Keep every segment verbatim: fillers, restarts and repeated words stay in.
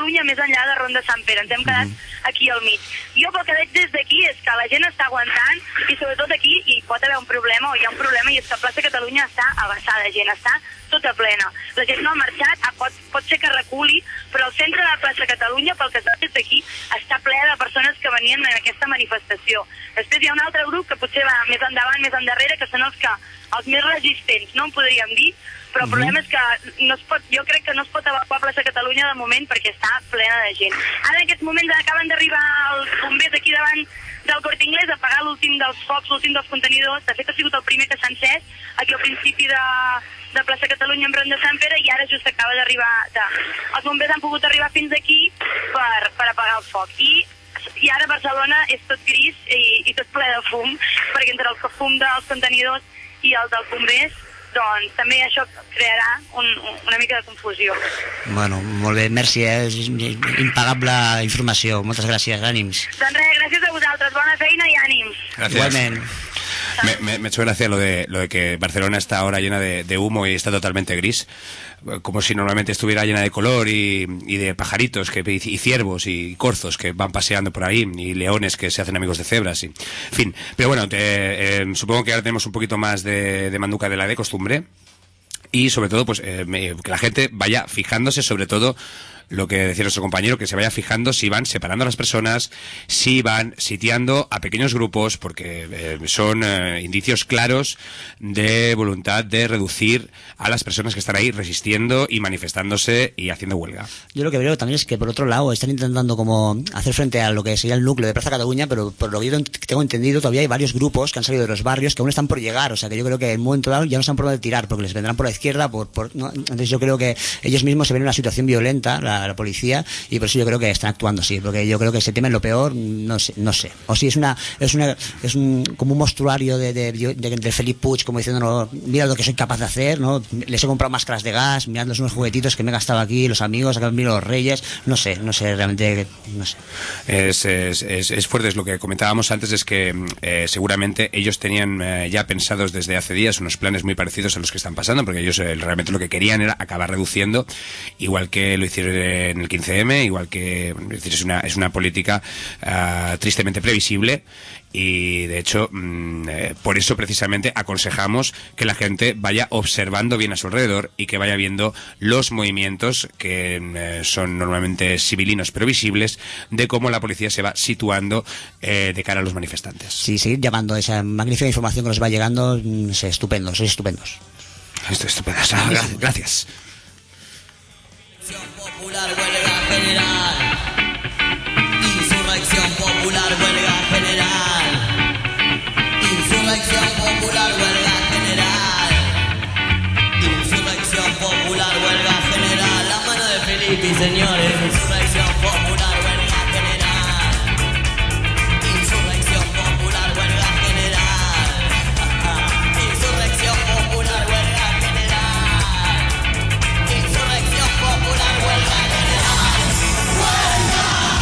Catalunya més enllà de Ronda Sant Pere. Ens hem quedat mm-hmm. aquí al mig. Jo pel que veig des d'aquí és que la gent està aguantant i sobretot aquí hi pot haver un problema o hi ha un problema i és que plaça Catalunya està abassada de gent, està tota plena. La gent no ha marxat, pot, pot ser que reculi, però el centre de la plaça Catalunya, pel que es veu des d'aquí, està ple de persones que venien en aquesta manifestació. Després hi ha un altre grup que potser va més endavant, més endarrere, que són els que els més resistents, no en podríem dir, però el problema és que no es pot, jo crec que no es pot evacuar plaça Catalunya de moment perquè està plena de gent. Ara en aquests moments acaben d'arribar els bombers aquí davant del Corte Inglés a apagar l'últim dels focs, l'últim dels contenidors. De fet ha sigut el primer que s'ha encès aquí al principi de, de plaça Catalunya en Ronda Sant Pere i ara just acaba d'arribar. De... Els bombers han pogut arribar fins aquí per, per apagar el foc. I i ara Barcelona és tot gris i, i tot ple de fum, perquè entre el fum dels contenidors i el dels bombers, doncs també això crearà un, una mica de confusió. Bueno, molt bé, merci, eh? És impagable informació. Moltes gràcies, ànims. Doncs res, gràcies a vosaltres, bona feina i ànims. Gracias. Igualment. Me, me, me ha hecho gracia lo de, lo de que Barcelona está ahora llena de, de humo y está totalmente gris, como si normalmente estuviera llena de color y, y de pajaritos que, y ciervos y corzos que van paseando por ahí y leones que se hacen amigos de cebras y, en fin, pero bueno, te, eh, supongo que ahora tenemos un poquito más de, de manduca de la de costumbre y sobre todo pues eh, me, que la gente vaya fijándose sobre todo lo que decía nuestro compañero, que se vaya fijando si van separando a las personas, si van sitiando a pequeños grupos, porque eh, son eh, indicios claros de voluntad de reducir a las personas que están ahí resistiendo y manifestándose y haciendo huelga. Yo lo que veo también es que por otro lado están intentando como hacer frente a lo que sería el núcleo de Plaza Cataluña, pero por lo que yo tengo entendido todavía hay varios grupos que han salido de los barrios que aún están por llegar, o sea que yo creo que en un momento dado ya no están por dónde tirar, porque les vendrán por la izquierda, por, por ¿no? Entonces yo creo que ellos mismos se ven en una situación violenta, la a la policía, y por eso yo creo que están actuando así, porque yo creo que se temen lo peor, no sé, no sé. O si es una, es una, es un, como un mostruario de, de, de, de, de Felip Puig, como diciendo, no, mira lo que soy capaz de hacer, ¿no? Les he comprado máscaras de gas, mirad los unos juguetitos que me he gastado aquí, los amigos, acá miro los reyes, no sé, no sé, realmente, no sé. Es, es, es, es fuerte, es lo que comentábamos antes, es que eh, seguramente ellos tenían eh, ya pensados desde hace días unos planes muy parecidos a los que están pasando, porque ellos eh, realmente lo que querían era acabar reduciendo, igual que lo hicieron en el quince eme, igual que es decir, es una es una política uh, tristemente previsible y de hecho mmm, eh, por eso precisamente aconsejamos que la gente vaya observando bien a su alrededor y que vaya viendo los movimientos que eh, son normalmente civilinos pero visibles de cómo la policía se va situando eh, de cara a los manifestantes. Sí, seguir llamando esa magnífica información que nos va llegando, mm, es estupendo, sois estupendos. Esto es estupendo, gracias. gracias. Popular, huelga general. Insurrección popular, huelga general. Insurrección popular, huelga general. Insurrección popular, huelga general. La mano de Felipe, señores. Insurrección popular, huelga general. Insurrección popular, huelga general. Insurrección popular, huelga general. Insurrección popular, huelga general. ¡Huelga!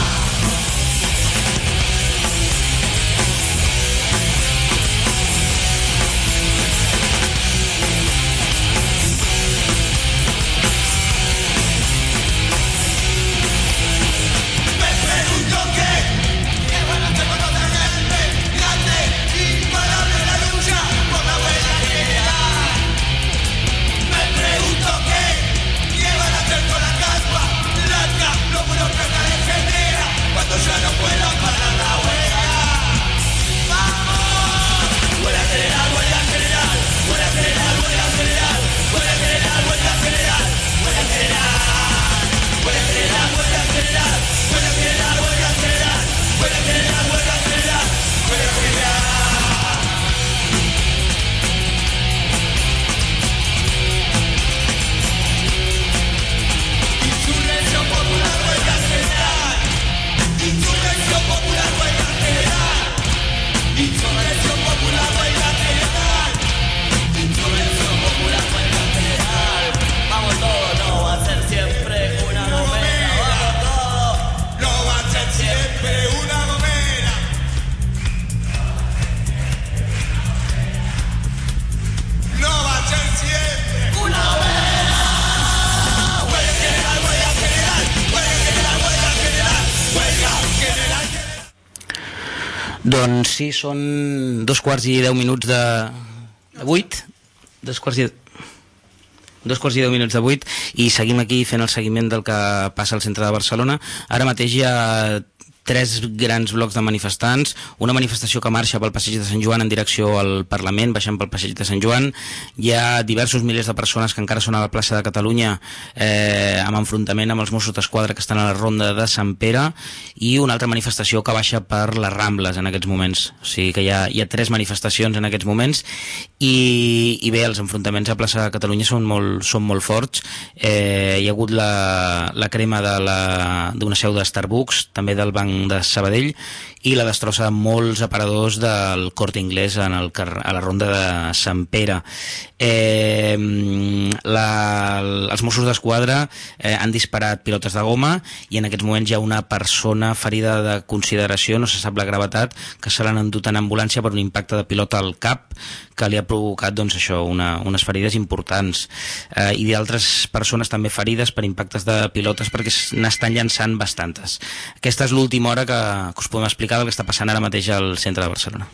Ya no puedo parar la huelga. ¡Vamos! Huelga general, huelga general. Huelga general, huelga general. Huelga general, huelga general. Huelga general. Huelga general, huelga general. Huelga general, huelga general. Huelga general, huelga general. Huelga general. Insurrección popular, huelga general. Insurrección popular, huelga general. Insurrección popular, huelga general. Insurrección popular, huelga general. Vamos todos, no va a ser siempre una gomera. Vamos todos, no va a ser siempre una gomera. Doncs sí, són dos quarts i deu minuts de... de vuit, dos quarts i... dos quarts i deu minuts de vuit, i seguim aquí fent el seguiment del que passa al centre de Barcelona. Ara mateix hi ha tres grans blocs de manifestants, una manifestació que marxa pel passeig de Sant Joan en direcció al Parlament, baixant pel passeig de Sant Joan. Hi ha diversos milers de persones que encara són a la plaça de Catalunya eh, amb enfrontament amb els Mossos d'Esquadra que estan a la ronda de Sant Pere, i una altra manifestació que baixa per les Rambles en aquests moments. O sigui que hi ha, hi ha tres manifestacions en aquests moments, i, i bé, els enfrontaments a plaça de Catalunya són molt, són molt forts. Eh, hi ha hagut la, la crema de la, d'una seu de Starbucks, també del Banc de Sabadell, i la destrossa de molts aparadors del Corte Inglés en el, a la ronda de Sant Pere. Eh, la, els Mossos d'Esquadra eh, han disparat pilotes de goma, i en aquests moments hi ha una persona ferida de consideració, no se sap la gravetat, que se l'han endut en ambulància per un impacte de pilota al cap que li ha provocat, doncs, això, una, unes ferides importants, eh, i d'altres persones també ferides per impactes de pilotes, perquè n'estan llançant bastantes. Aquesta és l'última hora que, que us podem explicar del que està passant ara mateix al centre de Barcelona.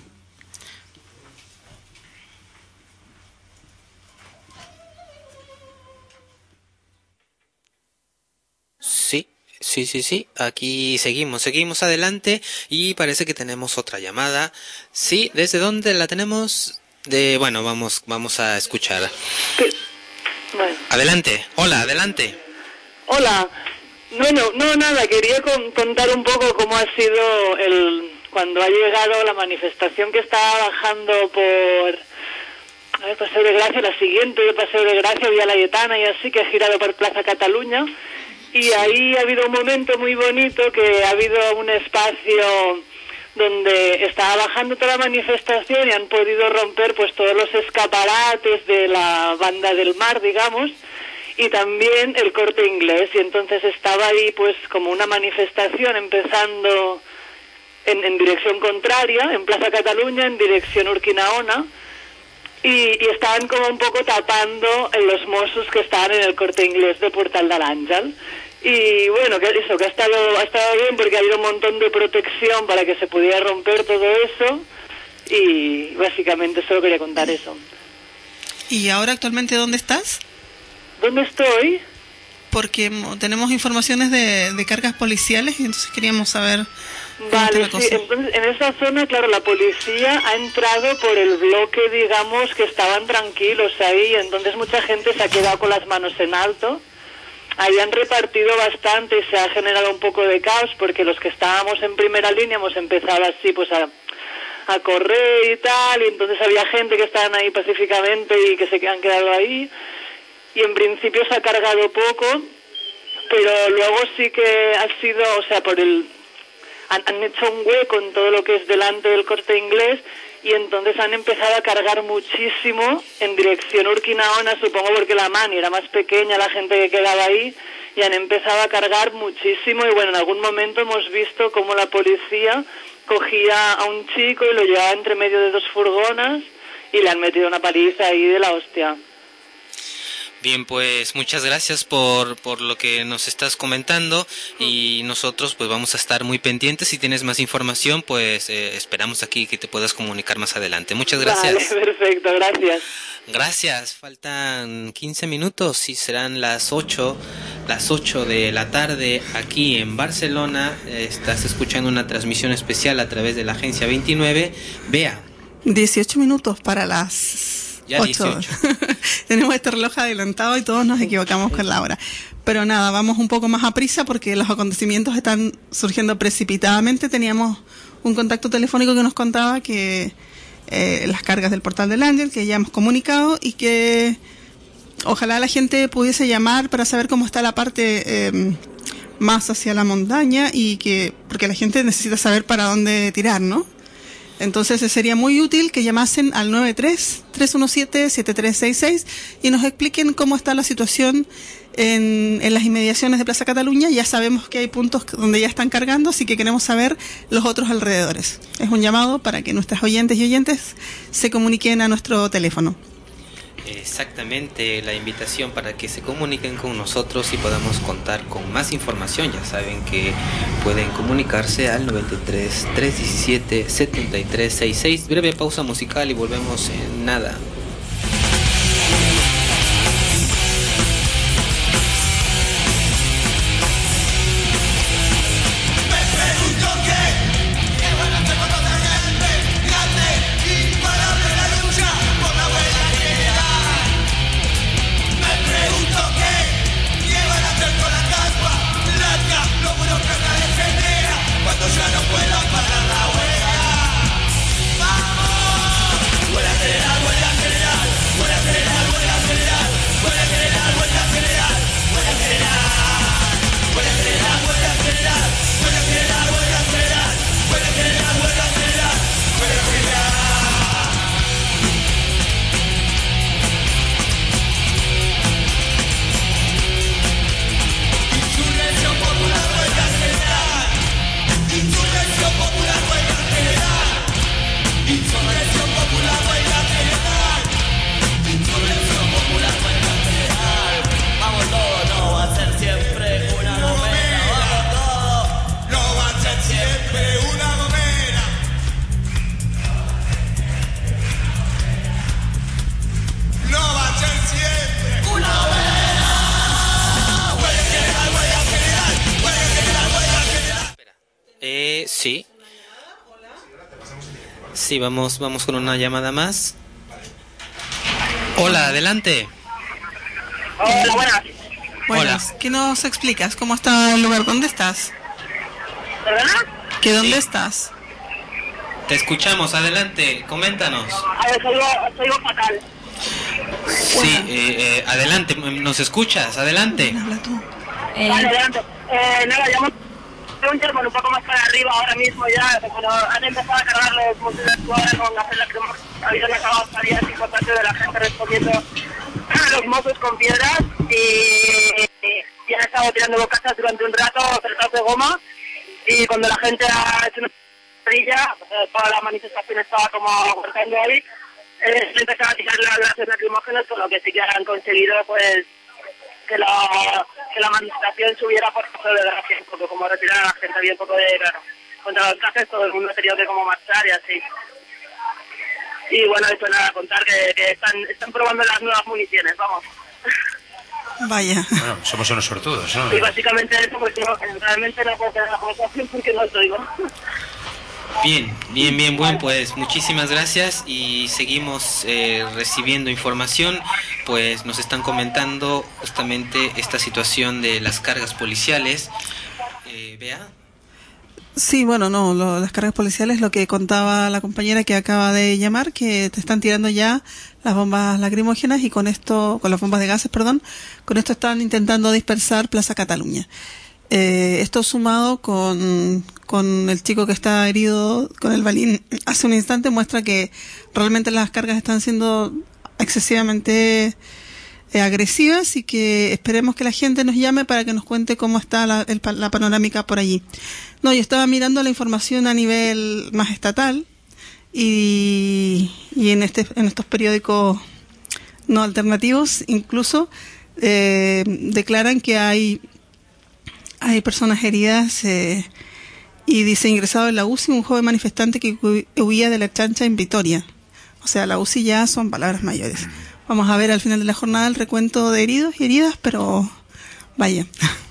Sí, sí, sí, sí, aquí seguimos, seguimos adelante, y parece que tenemos otra llamada. Sí, ¿desde dónde la tenemos? De, bueno, vamos, vamos a escuchar. Pero, bueno. Adelante, hola, adelante. Hola, no, no, no, nada, quería con, contar un poco cómo ha sido el cuando ha llegado la manifestación que estaba bajando por a ver, Paseo de Gracia, la siguiente de Paseo de Gracia, Vía Laietana y así, que ha girado por Plaza Cataluña. Y ahí ha habido un momento muy bonito, que ha habido un espacio donde estaba bajando toda la manifestación y han podido romper pues todos los escaparates de la Banda del Mar, digamos, y también el Corte Inglés. Y entonces estaba ahí pues como una manifestación empezando en, en dirección contraria, en Plaza Cataluña, en dirección Urquinaona, y, y estaban como un poco tapando en los Mossos que estaban en el Corte Inglés de Portal de l'Àngel. Y bueno, que eso, que ha estado, ha estado bien, porque ha habido un montón de protección para que se pudiera romper todo eso, y básicamente solo quería contar eso. ¿Y ahora actualmente dónde estás? ¿Dónde estoy? Porque tenemos informaciones de, de cargas policiales, y entonces queríamos saber... Vale, sí, entonces en esa zona, claro, la policía ha entrado por el bloque, digamos, que estaban tranquilos ahí, entonces mucha gente se ha quedado con las manos en alto. Ahí han repartido bastante y se ha generado un poco de caos, porque los que estábamos en primera línea hemos empezado así pues a, a correr y tal, y entonces había gente que estaban ahí pacíficamente y que se han quedado ahí, y en principio se ha cargado poco, pero luego sí que ha sido, o sea, por el han, han hecho un hueco en todo lo que es delante del Corte Inglés, y entonces han empezado a cargar muchísimo en dirección Urquinaona, supongo porque la mani era más pequeña, la gente que quedaba ahí, y han empezado a cargar muchísimo. Y bueno, en algún momento hemos visto cómo la policía cogía a un chico y lo llevaba entre medio de dos furgonas y le han metido una paliza ahí de la hostia. Bien, pues muchas gracias por, por lo que nos estás comentando, y nosotros pues vamos a estar muy pendientes. Si tienes más información, pues eh, esperamos aquí que te puedas comunicar más adelante. Muchas gracias. Vale, perfecto, gracias. Gracias, faltan quince minutos y serán las ocho, las ocho de la tarde aquí en Barcelona. Estás escuchando una transmisión especial a través de la Agencia veintinueve. Vea. dieciocho minutos para las... Ya dieciocho. Tenemos este reloj adelantado y todos nos equivocamos con la hora. Pero nada, vamos un poco más a prisa porque los acontecimientos están surgiendo precipitadamente. Teníamos un contacto telefónico que nos contaba que eh, las cargas del Portal del Ángel, que ya hemos comunicado, y que ojalá la gente pudiese llamar para saber cómo está la parte eh, más hacia la montaña, y que porque la gente necesita saber para dónde tirar, ¿no? Entonces sería muy útil que llamasen al nueve tres, tres uno siete, siete tres seis seis y nos expliquen cómo está la situación en, en las inmediaciones de Plaza Cataluña. Ya sabemos que hay puntos donde ya están cargando, así que queremos saber los otros alrededores. Es un llamado para que nuestras oyentes y oyentes se comuniquen a nuestro teléfono. Exactamente, la invitación para que se comuniquen con nosotros y podamos contar con más información. Ya saben que pueden comunicarse al noventa y tres, trescientos diecisiete, setenta y tres sesenta y seis. Breve pausa musical y volvemos en nada. Eh, sí. Sí, vamos, vamos con una llamada más. Hola, adelante. Hola, buenas. Buenas. ¿Qué nos explicas? ¿Cómo está el lugar? ¿Dónde estás? ¿Perdona? ¿Que dónde Sí. estás? Te escuchamos, adelante, coméntanos. A ver, soy soy fatal. Sí, eh, eh, adelante, ¿nos escuchas? Adelante. Habla tú. Vale, adelante. Eh, nada, llamo un German un poco más para arriba ahora mismo ya, pero han empezado a cargar los montes de ahora con hacer la crema. Ha habido una caballería importante de la gente respondiendo a los mozos con piedras y, y han estado tirando bocazas durante un rato, tratados de goma, y cuando la gente ha hecho una brilla, eh, toda la manifestación estaba como aguantando ahí, eh, se empezaron a tirar las gases lacrimógenos, con lo que sí que han conseguido pues que la, que la manifestación subiera por paso de gracia, porque como retirar a la gente había un poco de contra los gases, todo el mundo ha tenido que como marchar y así. Y bueno, eso nada, contar que, que están, están probando las nuevas municiones, vamos. Vaya. Bueno, somos unos sortudos, ¿no? Y básicamente eso, porque no, realmente no puedo tener la conversación porque no os oigo. Bien, bien, bien, buen, pues muchísimas gracias y seguimos eh, recibiendo información, pues nos están comentando justamente esta situación de las cargas policiales. Eh, Bea. Sí, bueno, no, lo, las cargas policiales, lo que contaba la compañera que acaba de llamar, que te están tirando ya las bombas lacrimógenas y con esto, con las bombas de gases, perdón, con esto están intentando dispersar Plaza Cataluña. Eh, esto sumado con, con el chico que está herido con el balín hace un instante muestra que realmente las cargas están siendo excesivamente eh, agresivas y que esperemos que la gente nos llame para que nos cuente cómo está la, el, la panorámica por allí. No, yo estaba mirando la información a nivel más estatal y, y en este en estos periódicos no alternativos incluso eh, declaran que hay hay personas heridas eh, y dice ingresado en la U C I un joven manifestante que huía de la chancha en Vitoria. O sea, la U C I ya son palabras mayores. Vamos a ver al final de la jornada el recuento de heridos y heridas, pero vaya,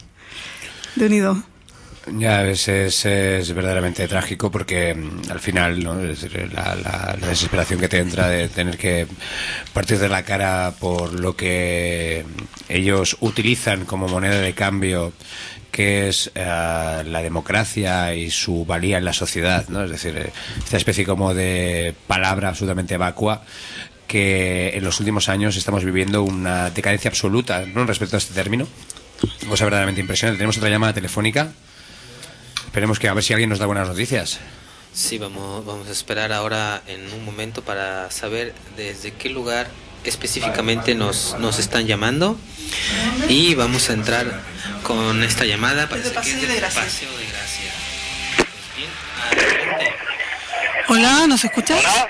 de unido. Ya, es, es, es verdaderamente trágico porque mm, al final, ¿no? Es decir, la, la, la desesperación que te entra de tener que partir de la cara por lo que ellos utilizan como moneda de cambio, que es uh, la democracia y su valía en la sociedad, ¿no? Es decir, esta especie como de palabra absolutamente vacua que en los últimos años estamos viviendo una decadencia absoluta, ¿no? Respecto a este término. Cosa verdaderamente impresionante. Tenemos otra llamada telefónica. Esperemos que a ver si alguien nos da buenas noticias. Sí, vamos, vamos a esperar ahora en un momento para saber desde qué lugar específicamente nos, nos están llamando y vamos a entrar con esta llamada. Parece que es de Paseo de Gracia. Pues bien, adelante. Hola, ¿nos escuchas? Hola.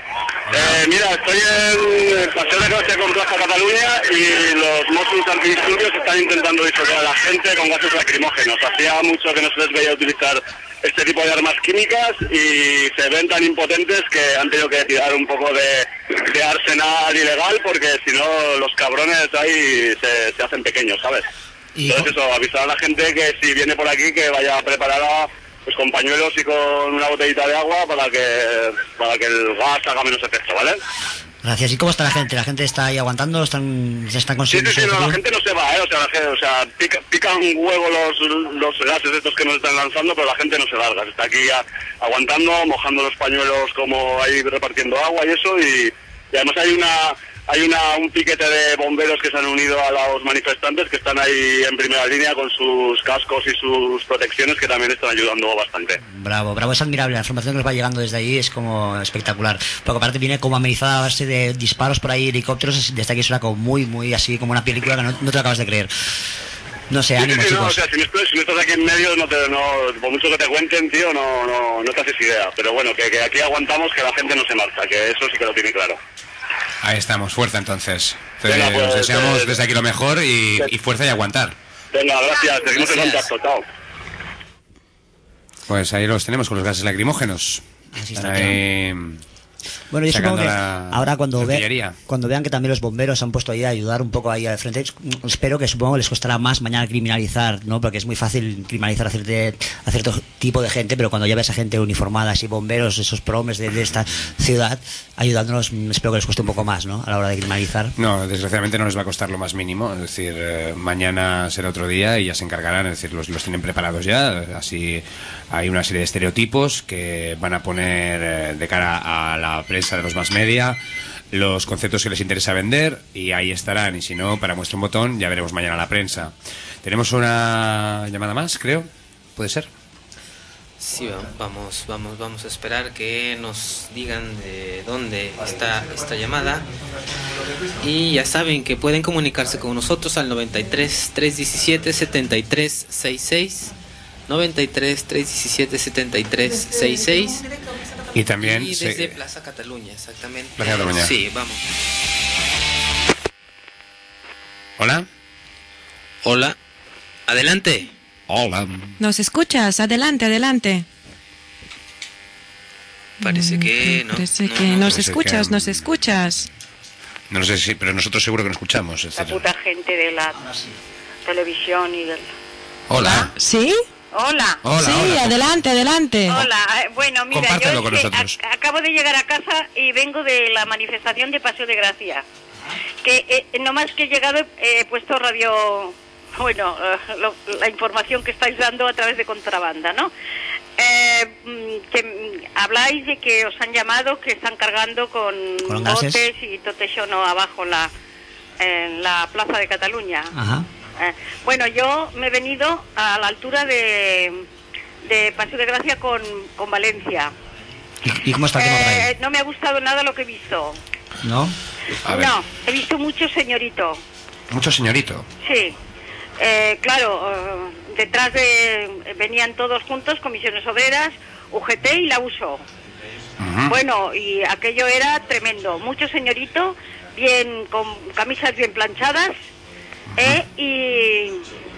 Eh, mira, estoy en el Paseo de Gracia con Plaza Cataluña y los Mossos antidisturbios están intentando disuadir a la gente con gases lacrimógenos. Hacía mucho que no se les veía utilizar este tipo de armas químicas y se ven tan impotentes que han tenido que tirar un poco de, de arsenal ilegal porque si no los cabrones ahí se, se hacen pequeños, ¿sabes? Y Entonces eso, avisar a la gente que si viene por aquí que vaya preparada pues con pañuelos y con una botellita de agua para que para que el gas haga menos efecto, ¿vale? Gracias. ¿Y cómo está la gente? ¿La gente está ahí aguantando? ¿Están, se están Sí, consiguiendo? sí, sí, no, la gente no se va, ¿eh? O sea, la gente, o sea pica, pican un huevo los, los gases estos que nos están lanzando, pero la gente no se larga. Está aquí a, aguantando, mojando los pañuelos como ahí repartiendo agua y eso, y, y además hay una hay una un piquete de bomberos que se han unido a los manifestantes que están ahí en primera línea con sus cascos y sus protecciones que también están ayudando bastante. Bravo, bravo, es admirable. La información que nos va llegando desde ahí es como espectacular. Porque aparte viene como amenizada a base de disparos por ahí, helicópteros. Desde aquí suena como muy, muy así, como una película que no, no te lo acabas de creer. No sé, Sí, ánimo, sí, sí, chicos. no, o sea, si no, estás, si no estás aquí en medio, no te, no, por mucho que te cuenten, tío, no, no, no te haces idea. Pero bueno, que, que aquí aguantamos, que la gente no se marcha, que eso sí que lo tiene claro. Ahí estamos, fuerza entonces. Te, Venga, pues, os deseamos eh, desde aquí lo mejor y, y fuerza y aguantar. Venga, gracias, seguimos en Gracias. contacto, chao. Pues ahí los tenemos con los gases lacrimógenos. Así está, Ahí, Bueno, yo sacando supongo que la ahora cuando, ve, artillería. cuando vean que también los bomberos se han puesto ahí a ayudar un poco ahí al frente, espero que supongo les costará más mañana criminalizar, ¿no? Porque es muy fácil criminalizar a, cierto, a cierto tipo de gente, pero cuando ya ves a gente uniformada, así bomberos, esos promes de, de esta ciudad, ayudándonos, espero que les cueste un poco más, ¿no? A la hora de criminalizar. No, desgraciadamente no les va a costar lo más mínimo. Es decir, eh, mañana será otro día y ya se encargarán. Es decir, los, los tienen preparados ya. Así hay una serie de estereotipos que van a poner eh, de cara a la prensa de los más media los conceptos que les interesa vender y ahí estarán. Y si no, para muestra un botón, ya veremos mañana la prensa. Tenemos una llamada más, creo. ¿Puede ser? Sí, va- vamos, vamos, vamos a esperar que nos digan de dónde está esta llamada. Y ya saben que pueden comunicarse con nosotros al noventa y tres, trescientos diecisiete, setenta y tres sesenta y seis. noventa y tres, trescientos diecisiete, setenta y tres sesenta y seis. Y también... Y se- desde Plaza Cataluña, exactamente. Plaza Cataluña. Sí, vamos. Hola. Hola. Adelante. Hola. ¿Nos escuchas? Adelante, adelante. Parece que no. Parece no, que no. nos parece escuchas, que- nos escuchas. No sé si, pero nosotros seguro que no escuchamos. Es La decir, puta gente de la televisión y del... hola. ¿Sí? Hola. Hola, sí, hola. adelante, adelante. Hola, eh, bueno, mira, yo Compártelo es con que nosotros. ac- acabo de llegar a casa y vengo de la manifestación de Paseo de Gracia. Que eh, nomás que he llegado he puesto radio, bueno, eh, lo- la información que estáis dando a través de contrabanda, ¿no? Eh, mm, que mm, habláis de que os han llamado, que están cargando con, Con gases. botes y todo eso no abajo en la, en la Plaza de Cataluña. Ajá. Eh, bueno, yo me he venido a la altura de, de Paseo de Gracia con, con Valencia. ¿Y, y cómo está el tema por ahí? Eh, no me ha gustado nada lo que he visto. ¿No? A ver. No, he visto mucho señorito. Mucho señorito. Sí. Eh, claro, eh, detrás de venían todos juntos, comisiones obreras, U G T y la U S O. Ujú. Bueno, y aquello era tremendo. Mucho señorito, bien con camisas bien planchadas, ¿eh? y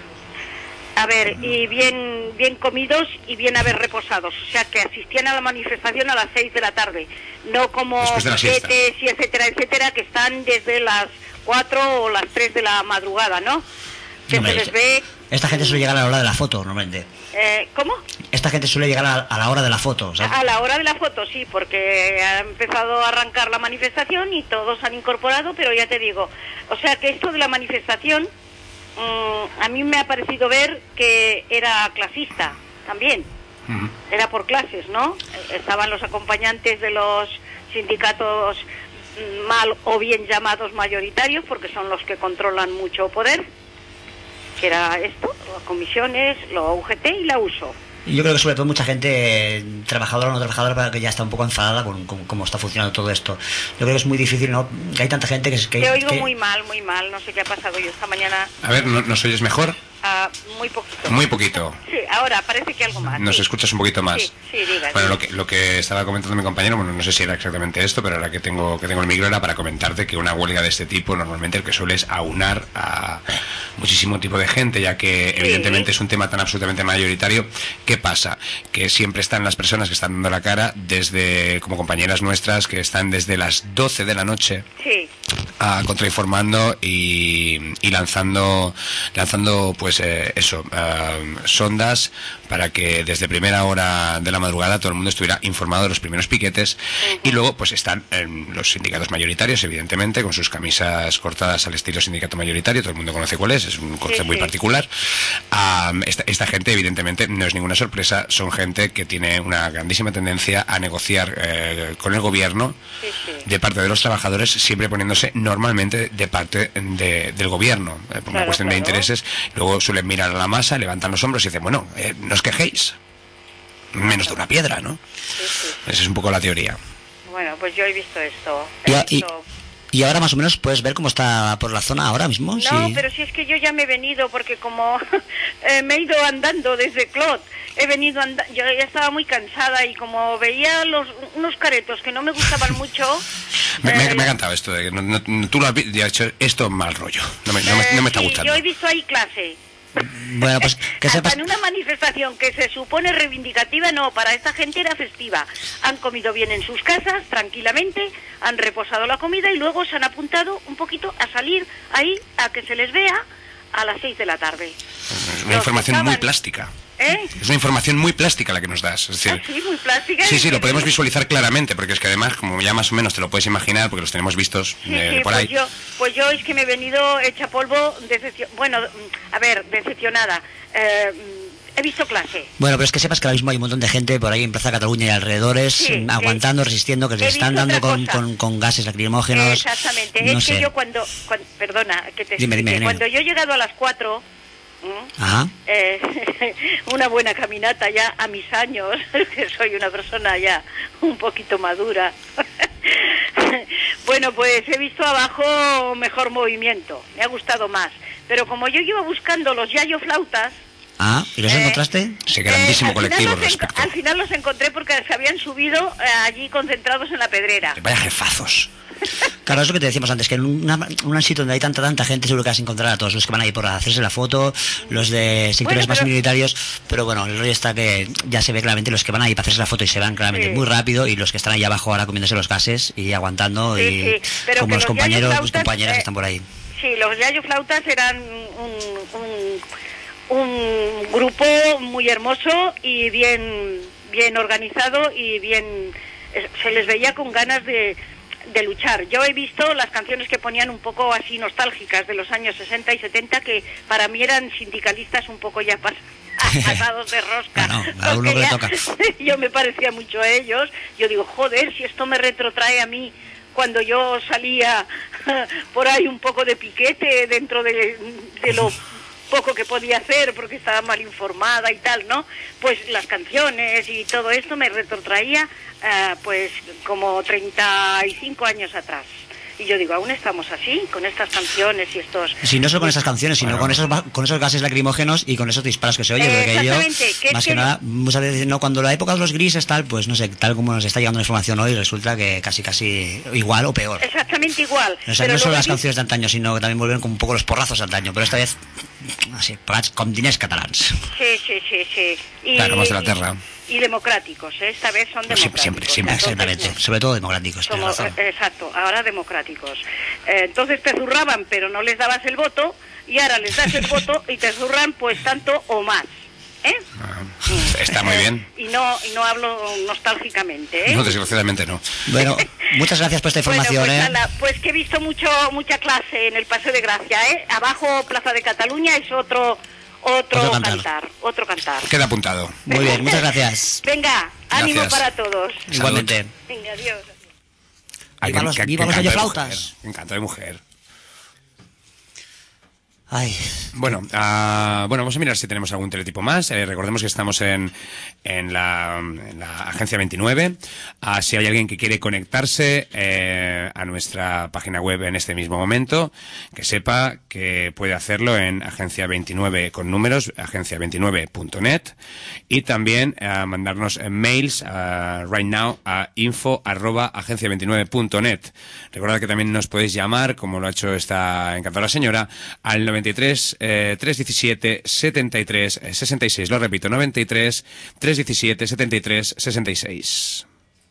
a ver, y bien bien comidos y bien haber reposados. O sea, que asistían a la manifestación a las seis de la tarde, no como Después de la siesta. piquetes y etcétera, etcétera, que están desde las cuatro o las tres de la madrugada, ¿no? Que Hombre, se les ve... Esta gente suele llegar a la hora de la foto, normalmente. Eh, ¿Cómo? Esta gente suele llegar a, a la hora de la foto, ¿sabes? A la hora de la foto, sí, porque ha empezado a arrancar la manifestación y todos han incorporado, pero ya te digo, o sea que esto de la manifestación, mmm, a mí me ha parecido ver que era clasista también, Ujú. era por clases, ¿no? Eh, Estaban los acompañantes de los sindicatos mm, mal o bien llamados mayoritarios, porque son los que controlan mucho poder, que era esto, las comisiones, la U G T y la U S O. Y yo creo que sobre todo mucha gente, eh, trabajadora o no trabajadora, que ya está un poco enfadada con, con cómo está funcionando todo esto. Yo creo que es muy difícil, ¿no? Que hay tanta gente que... que Te oigo que- muy mal, muy mal, no sé qué ha pasado yo esta mañana. A ver, ¿no- ¿nos oyes mejor? Ah, muy poquito. Muy poquito. Sí, ahora parece que algo más. Nos sí. escuchas un poquito más. Sí, sí, diga. Bueno, lo que, lo que estaba comentando mi compañero, bueno, no sé si era exactamente esto, pero ahora que tengo que tengo el micro era para comentarte que una huelga de este tipo normalmente lo que suele es aunar a muchísimo tipo de gente, ya que Sí. evidentemente es un tema tan absolutamente mayoritario. ¿Qué pasa? Que siempre están las personas que están dando la cara, desde como compañeras nuestras que están desde las doce de la noche Sí. a contrainformando y, y lanzando lanzando pues eh, eso eh, sondas para que desde primera hora de la madrugada todo el mundo estuviera informado de los primeros piquetes. Uh-huh. Y luego pues están eh, los sindicatos mayoritarios, evidentemente, con sus camisas cortadas al estilo sindicato mayoritario. Todo el mundo conoce cuál es, es un concepto sí, muy sí. particular. Um, esta, esta gente evidentemente no es ninguna sorpresa, son gente que tiene una grandísima tendencia a negociar eh, con el gobierno sí, sí. de parte de los trabajadores, siempre poniéndose normalmente de parte de, del gobierno, eh, por claro, una cuestión claro. de intereses. Luego suelen mirar a la masa, levantan los hombros y dicen, bueno, eh, no os quejéis, menos de una piedra, ¿no? Sí, sí. Esa es un poco la teoría. Bueno, pues yo he visto esto. He y, visto... Y, y ahora más o menos puedes ver cómo está por la zona ahora mismo. No, sí. pero si es que yo ya me he venido, porque como eh, me he ido andando desde Clot, he venido andando, yo ya estaba muy cansada y como veía los unos caretos que no me gustaban mucho... me, me, eh, me ha encantado esto, de que no, no, tú lo has dicho, esto es mal rollo, no me, no me, no me está sí, gustando. Yo he visto ahí clase. Bueno, pues que sepas... En una manifestación que se supone reivindicativa, no, para esta gente era festiva. Han comido bien en sus casas, tranquilamente, han reposado la comida y luego se han apuntado un poquito a salir ahí, a que se les vea a las seis de la tarde. Es una Los información estaban... muy plástica. ¿Eh? Es una información muy plástica la que nos das. Es decir, ¿Ah, sí, muy plástica. Sí, sí, lo podemos visualizar claramente, porque es que además, como ya más o menos te lo puedes imaginar, porque los tenemos vistos sí, eh, sí, por pues ahí. Yo, pues yo es que me he venido hecha polvo, decepcion... bueno, a ver, decepcionada. Eh, he visto clase. Bueno, pero es que sepas que ahora mismo hay un montón de gente por ahí en Plaza Cataluña y alrededores, sí, aguantando, eh, resistiendo, que les están dando con, con, con gases lacrimógenos. Exactamente, no es sé. que yo cuando, cuando perdona, que te dime, dime, cuando yo he llegado a las cuatro... Ajá. Eh, una buena caminata ya a mis años, que soy una persona ya un poquito madura. Bueno, pues he visto abajo mejor movimiento, me ha gustado más. Pero como yo iba buscando los yayo flautas... Ah, ¿y los eh, encontraste? Sí, grandísimo eh, colectivo al respecto. Al final los encontré porque se habían subido eh, allí concentrados en la pedrera. Vaya jefazos. Claro, es lo que te decíamos antes, que en una, un sitio donde hay tanta tanta gente seguro que vas a encontrar a todos los que van a ir por hacerse la foto, los de sectores bueno, pero... más minoritarios, pero bueno, el rollo está que ya se ve claramente los que van a ir para hacerse la foto y se van claramente sí. muy rápido, y los que están ahí abajo ahora comiéndose los gases y aguantando, sí, y sí. Pero como los compañeros, flautas, los compañeras eh, que están por ahí. Sí, los yayo flautas eran un, un, un grupo muy hermoso y bien, bien organizado y bien, se les veía con ganas de de luchar. Yo he visto las canciones que ponían un poco así nostálgicas de los años sesenta y setenta, que para mí eran sindicalistas un poco ya pas pasados de rosca. Bueno, a uno que le toca. Yo me parecía mucho a ellos. Yo digo, joder, si esto me retrotrae a mí cuando yo salía por ahí un poco de piquete dentro de, de lo poco que podía hacer porque estaba mal informada y tal, ¿no? Pues las canciones y todo esto me retrotraía uh, pues como treinta y cinco años atrás. Y yo digo, aún estamos así, con estas canciones y estos... Sí, no solo con estas canciones, sino bueno. con esos con esos gases lacrimógenos y con esos disparos que se oyen. Eh, porque yo, que más que que nada, muchas veces, no, cuando la época de los grises tal, pues no sé, tal como nos está llegando la información hoy, resulta que casi casi igual o peor. Exactamente igual. O sea, no solo las canciones de antaño, sino que también volvieron con un poco los porrazos de antaño, pero esta vez, así, con diners catalans. Sí, sí, sí, sí. Y, claro, más de la tierra. Y, y democráticos, ¿eh? Esta vez son democráticos. Siempre, siempre, siempre. Exactamente, sobre todo democráticos. Somos, eh, exacto, ahora democráticos. Eh, entonces te zurraban, pero no les dabas el voto, y ahora les das el voto y te zurran pues tanto o más. ¿Eh? Ah, está muy bien. Y no y no hablo nostálgicamente, ¿eh? No, desgraciadamente no. Bueno, muchas gracias por esta información, bueno, pues, ¿eh? Nada, pues que he visto mucho mucha clase en el Paseo de Gracia, ¿eh? Abajo Plaza de Cataluña es otro otro, otro cantar. cantar, otro cantar. Queda apuntado. Muy bien, muchas gracias. Venga, ánimo gracias. para todos. Igualmente. Venga, adiós. Viva los, viva los flautas. Me encanta de mujer. Ay. Bueno, uh, bueno, vamos a mirar si tenemos algún teletipo más. Eh, recordemos que estamos en, en, la, en la Agencia veintinueve. Uh, si hay alguien que quiere conectarse eh, a nuestra página web en este mismo momento, que sepa que puede hacerlo en Agencia veintinueve con números, agencia veintinueve punto net, y también uh, mandarnos mails uh, right now a info arroba agencia veintinueve punto net. Recordad que también nos podéis llamar, como lo ha hecho esta encantadora señora, al noventa y tres, eh, trescientos diecisiete, setenta y tres, sesenta y seis. Lo repito, noventa y tres, trescientos diecisiete, setenta y tres, sesenta y seis.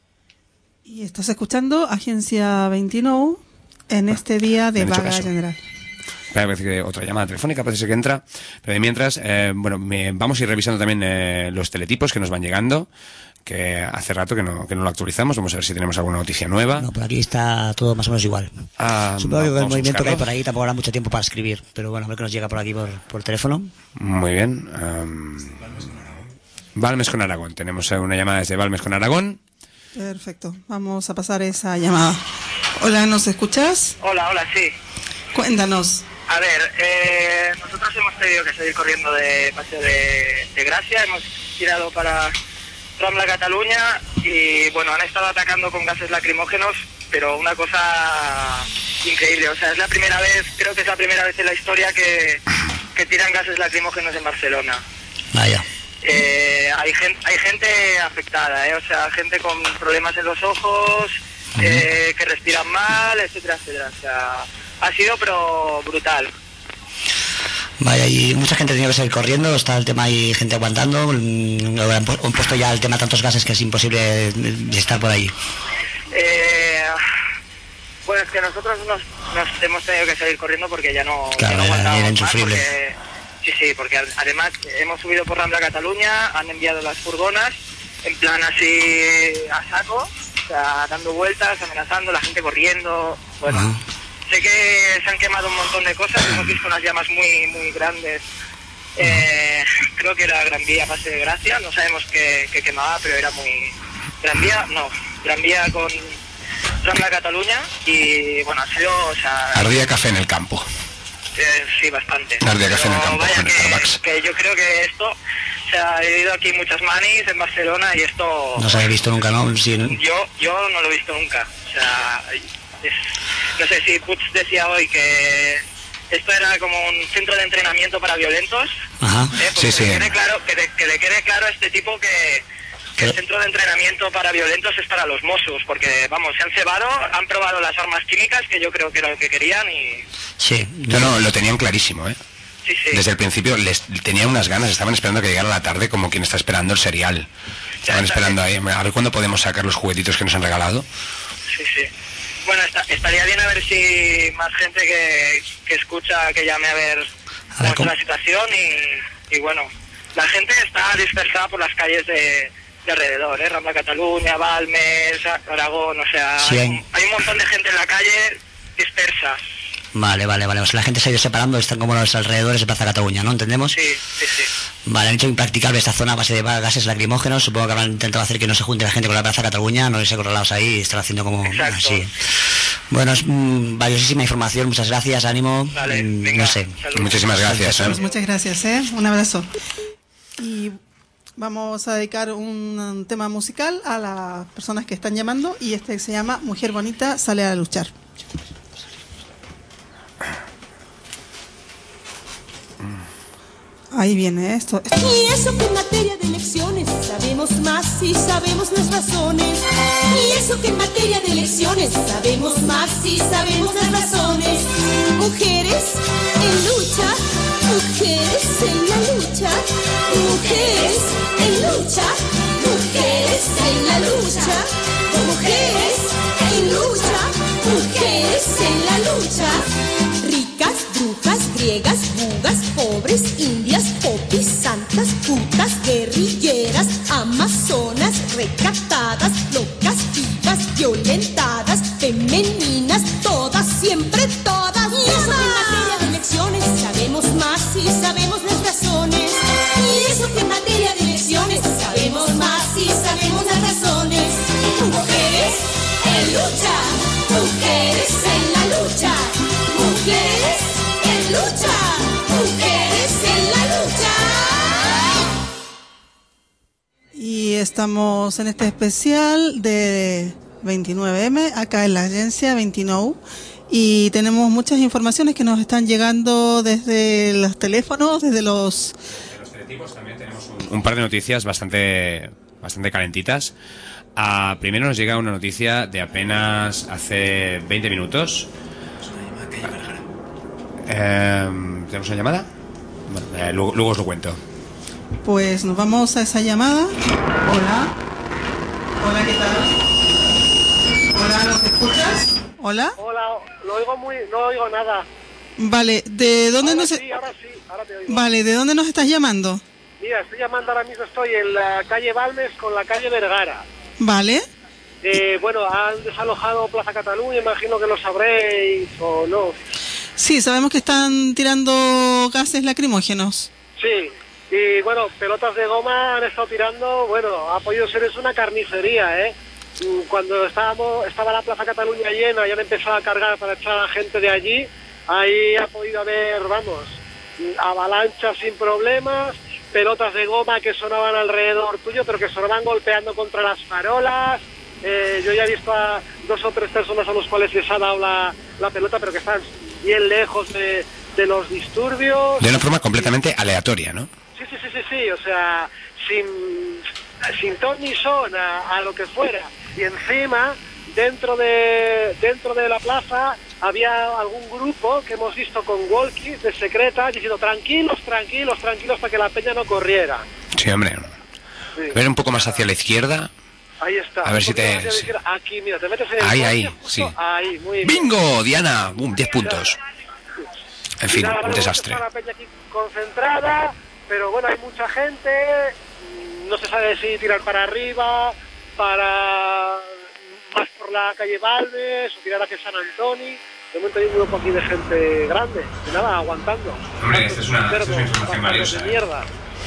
Y estás escuchando Agencia veintinueve en este día de vaga general. Parece que otra llamada telefónica parece que entra, pero de mientras, eh, bueno, me, vamos a ir revisando también eh, los teletipos que nos van llegando, que hace rato que no, que no lo actualizamos. Vamos a ver si tenemos alguna noticia nueva. No, por aquí está todo más o menos igual. Ah, Supongo que con el movimiento que hay buscarlo. por ahí tampoco habrá mucho tiempo para escribir, pero bueno, a ver qué nos llega por aquí por, por teléfono. Muy bien. Um, Balmes con Aragón. Tenemos una llamada desde Balmes con Aragón. Perfecto, vamos a pasar esa llamada. Hola, ¿nos escuchas? Hola, hola, sí. Cuéntanos. A ver, eh, nosotros hemos tenido que seguir corriendo de Paseo de, de Gracia, hemos tirado para Rambla Cataluña y bueno, han estado atacando con gases lacrimógenos, pero una cosa increíble, o sea, es la primera vez, creo que es la primera vez en la historia que, que tiran gases lacrimógenos en Barcelona. Vaya. Eh, hay, gente, hay gente afectada, ¿eh? O sea, gente con problemas en los ojos, eh, que respiran mal, etcétera, etcétera, o sea, ha sido pero brutal. Vaya, y mucha gente ha tenido que seguir corriendo, está el tema ahí, gente aguantando, mm, han pu- han puesto ya el tema de tantos gases que es imposible de estar por ahí. Eh, bueno, es que nosotros nos, nos hemos tenido que seguir corriendo porque ya no, Claro, ya no era- aguantábamos era más, insufrible. porque, sí, sí, porque ad- además hemos subido por Rambla Cataluña, han enviado las furgonas en plan así a saco, o sea, dando vueltas, amenazando, la gente corriendo, bueno. Ajá. Sé que se han quemado un montón de cosas, hemos visto unas llamas muy muy grandes. Eh, creo que era Gran Vía Pase de Gracia, no sabemos qué, qué quemaba, pero era muy... Gran Vía, no, Gran Vía con Rambla Cataluña y bueno, ha sido, o sea... Ardía café en el campo. eh, sí, bastante. Ardía café en el Pero campo, vaya en que, Starbucks. que yo creo que esto... O sea, he ido aquí muchas manis en Barcelona y esto... No se había visto nunca, ¿no? Sí, Yo, yo no lo he visto nunca. O sea, es- no sé si Puig decía hoy que esto era como un centro de entrenamiento para violentos. Ajá. ¿eh? Pues Sí, que, sí. le quede claro, que, le, que le quede claro a este tipo que, que el centro de entrenamiento para violentos es para los Mossos, porque, vamos, se han cebado, han probado las armas químicas, que yo creo que era lo que querían y... Sí. No, no, lo tenían clarísimo, ¿eh? Sí, sí. Desde el principio les tenían unas ganas, estaban esperando que llegara la tarde como quien está esperando el serial. Estaban esperando ahí, a ver cuándo podemos sacar los juguetitos que nos han regalado. Sí, sí. Bueno, está- estaría bien a ver si más gente que, que escucha, que llame a ver cómo es ¿cómo? la situación y, y bueno, la gente está dispersada por las calles de, de alrededor, ¿eh? Rambla Cataluña, Balmes, Aragón, o sea, Sí, hay, hay- un- hay un montón de gente en la calle dispersa. Vale, vale, vale. O sea, la gente se ha ido separando, están como los alrededores de Plaza Cataluña, ¿no? ¿Entendemos? Sí, sí, sí. Vale, han hecho impracticable esta zona a base de gases lacrimógenos. Supongo que habrán intentado hacer que no se junte la gente con la Plaza Cataluña, no les he corralados ahí y están haciendo como así. Bueno, es mm, valiosísima información, muchas gracias, ánimo. Vale, Mm, venga, no sé. saludos. Muchísimas gracias. ¿eh? Pues muchas gracias, ¿eh? Un abrazo. Y vamos a dedicar un, un tema musical a las personas que están llamando y este se llama Mujer Bonita sale a luchar. Ahí viene esto. Y eso que en materia de elecciones sabemos más y sabemos las razones. Y eso que en materia de elecciones sabemos más y sabemos las razones. Mujeres en lucha, mujeres en la lucha, mujeres en lucha, mujeres en la lucha, mujeres en lucha, mujeres en la lucha. Ricas, brujas, griegas, bugas, pobres, indias, popis, santas, putas, guerrilleras, amazonas, recatadas, locas, vivas, violentadas, femeninas, todas, siempre todas. Y eso que en materia de elecciones sabemos más y sabemos las razones. Y eso que en materia de elecciones sabemos más y sabemos las razones. Mujeres en lucha, mujeres en la lucha, mujeres en lucha. estamos en este especial de veintinueve eme, acá en la agencia veintinueve, y tenemos muchas informaciones que nos están llegando desde los teléfonos, desde los... De los teletipos también tenemos un, un par de noticias bastante, bastante calentitas. Uh, primero nos llega una noticia de apenas hace veinte minutos. Eh, ¿Tenemos una llamada? Bueno, eh, luego, luego os lo cuento. Pues nos vamos a esa llamada. Hola. Hola, ¿qué tal? Hola, ¿nos escuchas? Hola. Hola, lo oigo muy, no oigo nada. Vale, ¿de dónde ahora nos... Sí, ahora sí, ahora te oigo. Vale, ¿de dónde nos estás llamando? Mira, estoy llamando ahora mismo, estoy en la calle Balmes con la calle Vergara. Vale. Eh, bueno, han desalojado Plaza Cataluña, imagino que lo sabréis o no. Sí, sabemos que están tirando gases lacrimógenos. Sí. Y bueno, pelotas de goma han estado tirando, bueno, ha podido ser eso una carnicería, ¿eh? Cuando estábamos, estaba la Plaza Cataluña llena y han empezado a cargar para echar a la gente de allí, ahí ha podido haber, vamos, avalanchas sin problemas, pelotas de goma que sonaban alrededor tuyo, pero que sonaban golpeando contra las farolas. Eh, yo ya he visto a dos o tres personas a los cuales les ha dado la, la pelota, pero que están bien lejos de, de los disturbios. De una forma completamente aleatoria, ¿no? Sí, sí, sí, sí, sí, o sea, sin, sin ton ni son a, a lo que fuera. Y encima, dentro de dentro de la plaza, había algún grupo que hemos visto con walkies de secreta diciendo tranquilos, tranquilos, tranquilos para que la peña no corriera. Sí, hombre. Sí. A ver un poco más hacia la izquierda. Ahí está. A ver si te... Aquí, mira, te metes en el... Ahí, ahí, justo, sí. Ahí, muy bien. ¡Bingo! Diana, boom, diez puntos. En fin, Nada, un desastre. está la peña aquí concentrada, pero bueno, hay mucha gente, no se sabe si tirar para arriba, para más por la calle Balmes, o tirar hacia San Antonio. De momento hay un grupo aquí de gente grande, de nada, aguantando. Hombre, esta es una, esta es una información valiosa. De mierda.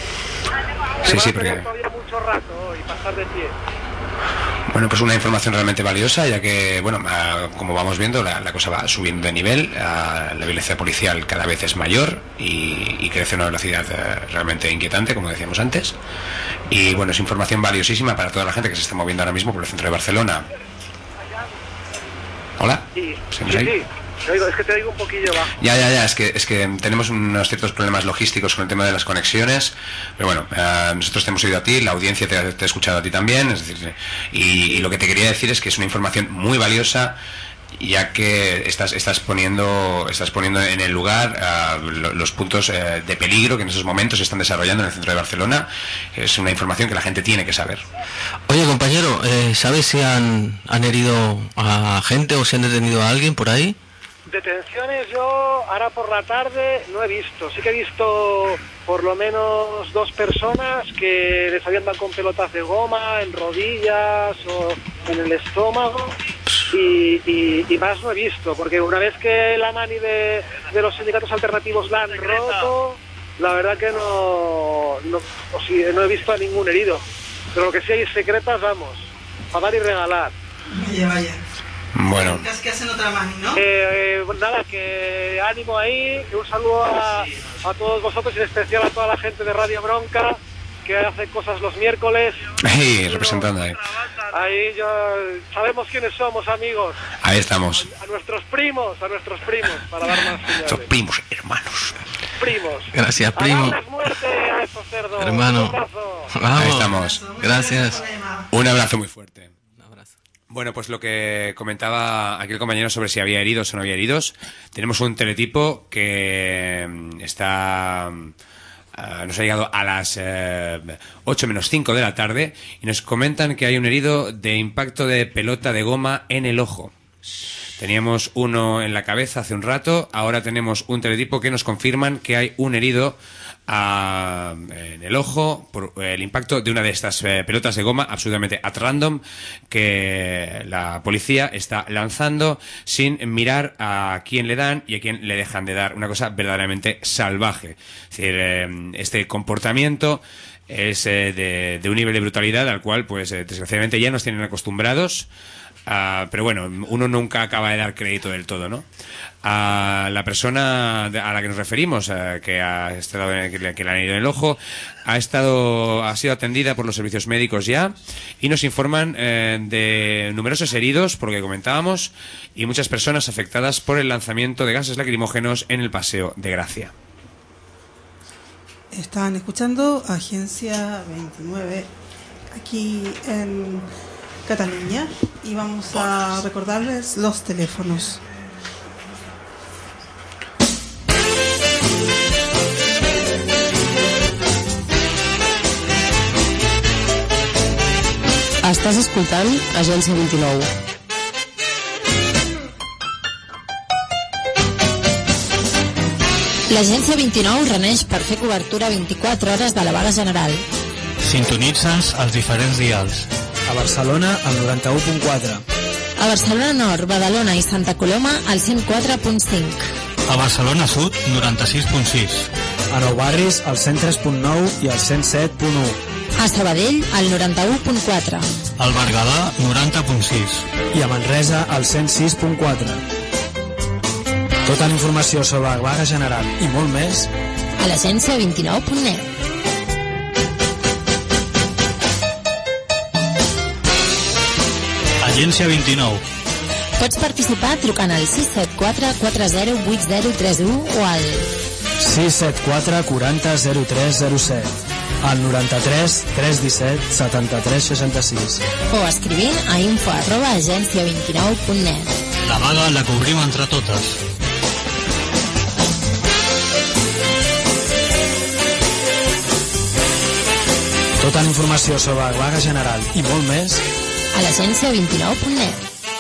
Sí, sí, porque... porque... todavía mucho rato hoy, pasar de pie. Bueno, pues una información realmente valiosa, ya que, bueno, como vamos viendo, la, la cosa va subiendo de nivel, la violencia policial cada vez es mayor y, y crece a una velocidad realmente inquietante, como decíamos antes. Y bueno, es información valiosísima para toda la gente que se está moviendo ahora mismo por el centro de Barcelona. ¿Hola? Sí, ¿Se sí, sí, sí. Te oigo, es que te oigo un poquillo bajo. Ya, ya, ya, es que, es que tenemos unos ciertos problemas logísticos con el tema de las conexiones, pero bueno, eh, nosotros te hemos oído a ti, la audiencia te, te ha escuchado a ti también, es decir, y, y lo que te quería decir es que es una información muy valiosa, ya que estás estás poniendo estás poniendo en el lugar uh, los puntos uh, de peligro que en esos momentos se están desarrollando en el centro de Barcelona. Es una información que la gente tiene que saber. Oye, compañero, eh, ¿sabes si han, han herido a gente o si han detenido a alguien por ahí? Detenciones yo ahora por la tarde no he visto. Sí que he visto por lo menos dos personas que les habían dado con pelotas de goma en rodillas o en el estómago y, y, y más no he visto, porque una vez que la mani de, de los sindicatos alternativos la han roto, la verdad que no, no, o sí, no he visto a ningún herido. Pero lo que sí hay secretas, vamos, a dar y regalar. Vaya, vaya. Bueno. Casi que hacen otra mano, ¿no? Eh, eh, nada, que ánimo ahí, que un saludo a, a todos vosotros y en especial a toda la gente de Radio Bronca que hace cosas los miércoles. Ahí, representando ahí. Ahí yo, sabemos quiénes somos, amigos. Ahí estamos. A, a nuestros primos, a nuestros primos, para dar más señales. Son primos, hermanos. Primos. Gracias, primo. A darles muerte a estos cerdos. Hermano. Un abrazo. Vamos. Ahí estamos. Gracias. Un abrazo muy fuerte. Bueno, pues lo que comentaba aquí el compañero sobre si había heridos o no había heridos. Tenemos un teletipo que está... Uh, nos ha llegado a las uh, ocho menos cinco de la tarde y nos comentan que hay un herido de impacto de pelota de goma en el ojo. Teníamos uno en la cabeza hace un rato, ahora tenemos un teletipo que nos confirman que hay un herido uh, en el ojo por el impacto de una de estas uh, pelotas de goma absolutamente at random que la policía está lanzando sin mirar a quién le dan y a quién le dejan de dar. Una cosa verdaderamente salvaje. Es decir, eh, este comportamiento es eh, de, de un nivel de brutalidad al cual, pues eh, desgraciadamente ya nos tienen acostumbrados. Uh, pero bueno, uno nunca acaba de dar crédito del todo, ¿no? A la persona a la que nos referimos, uh, que ha estado en, que, le, que le han ido en el ojo, ha estado ha sido atendida por los servicios médicos ya, y nos informan eh, de numerosos heridos, por lo que comentábamos, y muchas personas afectadas por el lanzamiento de gases lacrimógenos en el Paseo de Gracia. Estaban escuchando Agencia veintinueve aquí en Cataluña, y vamos a recordarles los teléfonos. Estàs escoltant Agència vint-i-nou. L'Agència vint-i-nou reneix per fer cobertura vint-i-quatre hores de la vaga general. Sintonitzes els diferents dials. A Barcelona, al noranta-u punt quatre. A Barcelona Nord, Badalona i Santa Coloma, al cent quatre punt cinc. A Barcelona Sud, noranta-sis punt sis. A Nou Barris, al cent tres punt nou i al cent set punt u. A Sabadell, al noranta-u punt quatre. Al Berguedà, noranta punt sis. I a Manresa, al cent sis punt quatre. Tota la informació sobre la vaga general i molt més a l'agència vint-i-nou punt net. Agència vint-i-nou. Pots participar trucant al sis set quatre quatre zero vuit zero tres u o al sis set quatre quaranta zero tres zero set, al noranta-tres tres disset setanta-tres seixanta-sis, o escrivint a info arroba agència vint-i-nou punt net. La vaga la cobrim entre totes. Tota la informació sobre la vaga general i molt més a l'agència vint-i-nou punt net.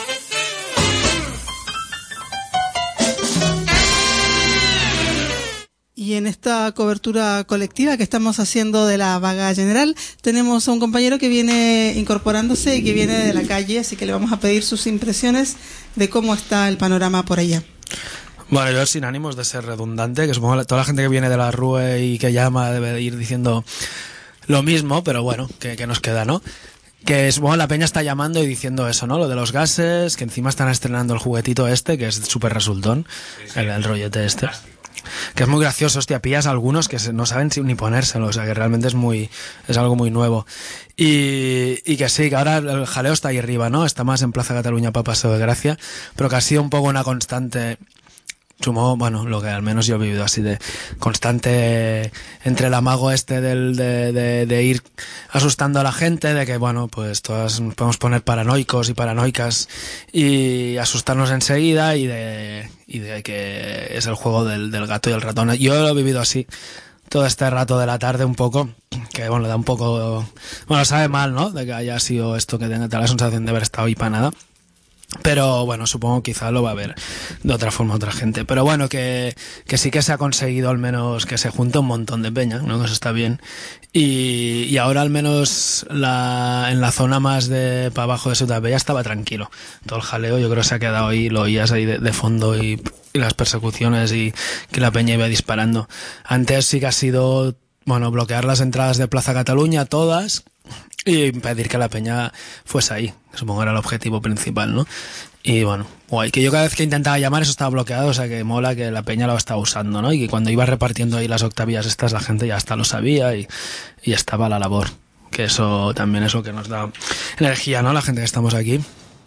Y en esta cobertura colectiva que estamos haciendo de la vaga general, tenemos a un compañero que viene incorporándose y que viene de la calle, así que le vamos a pedir sus impresiones de cómo está el panorama por allá. Bueno, yo sin ánimos de ser redundante, que supongo que toda la gente que viene de la R U E y que llama debe ir diciendo lo mismo, pero bueno, que, que nos queda, ¿no? Que es, bueno, la peña está llamando y diciendo eso, ¿no? Lo de los gases, que encima están estrenando el juguetito este, que es súper resultón, sí, sí. El, el rollete este. Que es muy gracioso, hostia, pillas a algunos que no saben ni ponérselo, o sea, que realmente es muy, es algo muy nuevo. Y, y que sí, que ahora el jaleo está ahí arriba, ¿no? Está más en Plaza Cataluña para Paseo de Gracia, pero que ha sido un poco una constante... Sumo, bueno, lo que al menos yo he vivido así de constante entre el amago este del, de, de, de ir asustando a la gente, de que, bueno, pues todas nos podemos poner paranoicos y paranoicas y asustarnos enseguida y de, y de que es el juego del, del gato y el ratón. Yo lo he vivido así todo este rato de la tarde un poco, que bueno, da un poco, bueno, sabe mal, ¿no? De que haya sido esto, que tenga la sensación de haber estado ahí para nada. Pero bueno, supongo quizá lo va a ver de otra forma otra gente. Pero bueno, que, que sí que se ha conseguido al menos que se junte un montón de peña, ¿no? Que eso está bien. Y, y ahora al menos la, en la zona más de para abajo de Ciutat Bella estaba tranquilo. Todo el jaleo yo creo que se ha quedado ahí, lo oías ahí de, de fondo y, y las persecuciones y que la peña iba disparando. Antes sí que ha sido, bueno, bloquear las entradas de Plaza Cataluña, todas, y impedir que la peña fuese ahí. Supongo que era el objetivo principal, ¿no? Y bueno, guay, que yo cada vez que intentaba llamar eso estaba bloqueado, o sea que mola que la peña lo estaba usando, ¿no? Y que cuando iba repartiendo ahí las octavillas estas la gente ya hasta lo sabía y, y estaba a la labor. Que eso también es lo que nos da energía, ¿no? La gente que estamos aquí.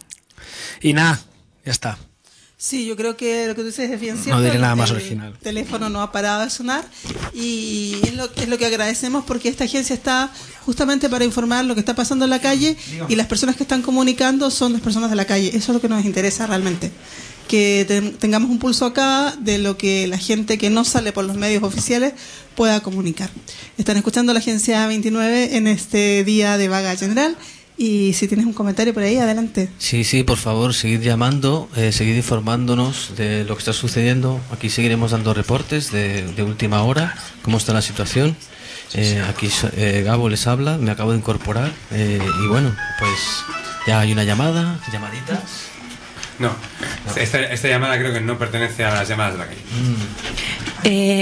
Y nada, ya está. Sí, yo creo que lo que tú dices es bien cierto. No diré nada más el original. El teléfono no ha parado de sonar y es lo, es lo que agradecemos porque esta agencia está justamente para informar lo que está pasando en la calle y las personas que están comunicando son las personas de la calle. Eso es lo que nos interesa realmente. Que te, tengamos un pulso acá de lo que la gente que no sale por los medios oficiales pueda comunicar. Están escuchando la Agencia veintinueve en este día de vaga general. Y si tienes un comentario por ahí, adelante. Sí, sí, por favor, seguid llamando, eh, seguid informándonos de lo que está sucediendo. Aquí seguiremos dando reportes de, de última hora, cómo está la situación. Eh, aquí eh, Gabo les habla, me acabo de incorporar. Eh, y bueno, pues ya hay una llamada, llamaditas. No, no. Esta, esta llamada creo que no pertenece a las llamadas de la calle. Mm. Eh,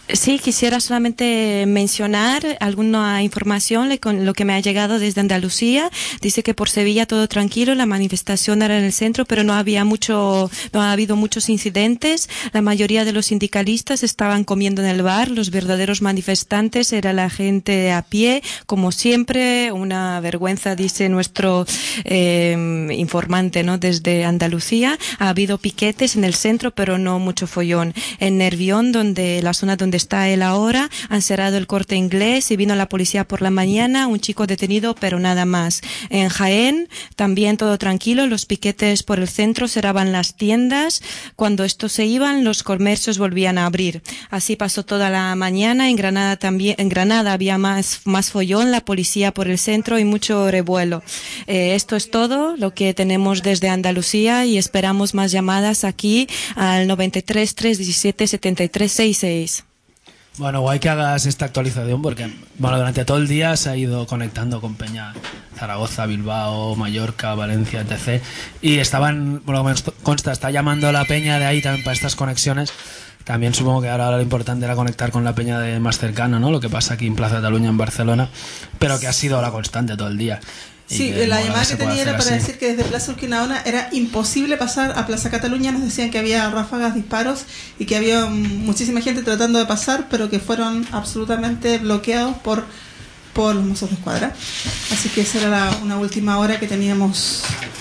Sí, quisiera solamente mencionar alguna información le- con lo que me ha llegado desde Andalucía. Dice que por Sevilla todo tranquilo, la manifestación era en el centro, pero no había mucho, no ha habido muchos incidentes. La mayoría de los sindicalistas estaban comiendo en el bar. Los verdaderos manifestantes era la gente a pie, como siempre. Una vergüenza, dice nuestro eh, informante, ¿no? Desde Andalucía. Ha habido piquetes en el centro, pero no mucho follón. En Nervión, donde la zona donde está él ahora, han cerrado el Corte Inglés y vino la policía por la mañana, un chico detenido, pero nada más. En Jaén, también todo tranquilo, los piquetes por el centro cerraban las tiendas. Cuando estos se iban, los comercios volvían a abrir. Así pasó toda la mañana. En Granada también, en Granada había más, más follón, la policía por el centro y mucho revuelo. Eh, esto es todo lo que tenemos desde Andalucía y esperamos más llamadas aquí al noventa y tres, trescientos diecisiete, setenta y tres sesenta y seis. Bueno, guay que hagas esta actualización porque bueno, durante todo el día se ha ido conectando con Peña Zaragoza, Bilbao, Mallorca, Valencia, etcétera. Y estaban, bueno, me consta, está llamando a la Peña de ahí también para estas conexiones. También supongo que ahora lo importante era conectar con la Peña de más cercana, ¿no? Lo que pasa aquí en Plaza Cataluña, en Barcelona, pero que ha sido la constante todo el día. Sí, la llamada que tenía era para decir que desde Plaza Urquinaona era imposible pasar a Plaza Cataluña. Nos decían que había ráfagas, disparos y que había muchísima gente tratando de pasar, pero que fueron absolutamente bloqueados por, por los mozos de escuadra. Así que esa era la, una última hora que teníamos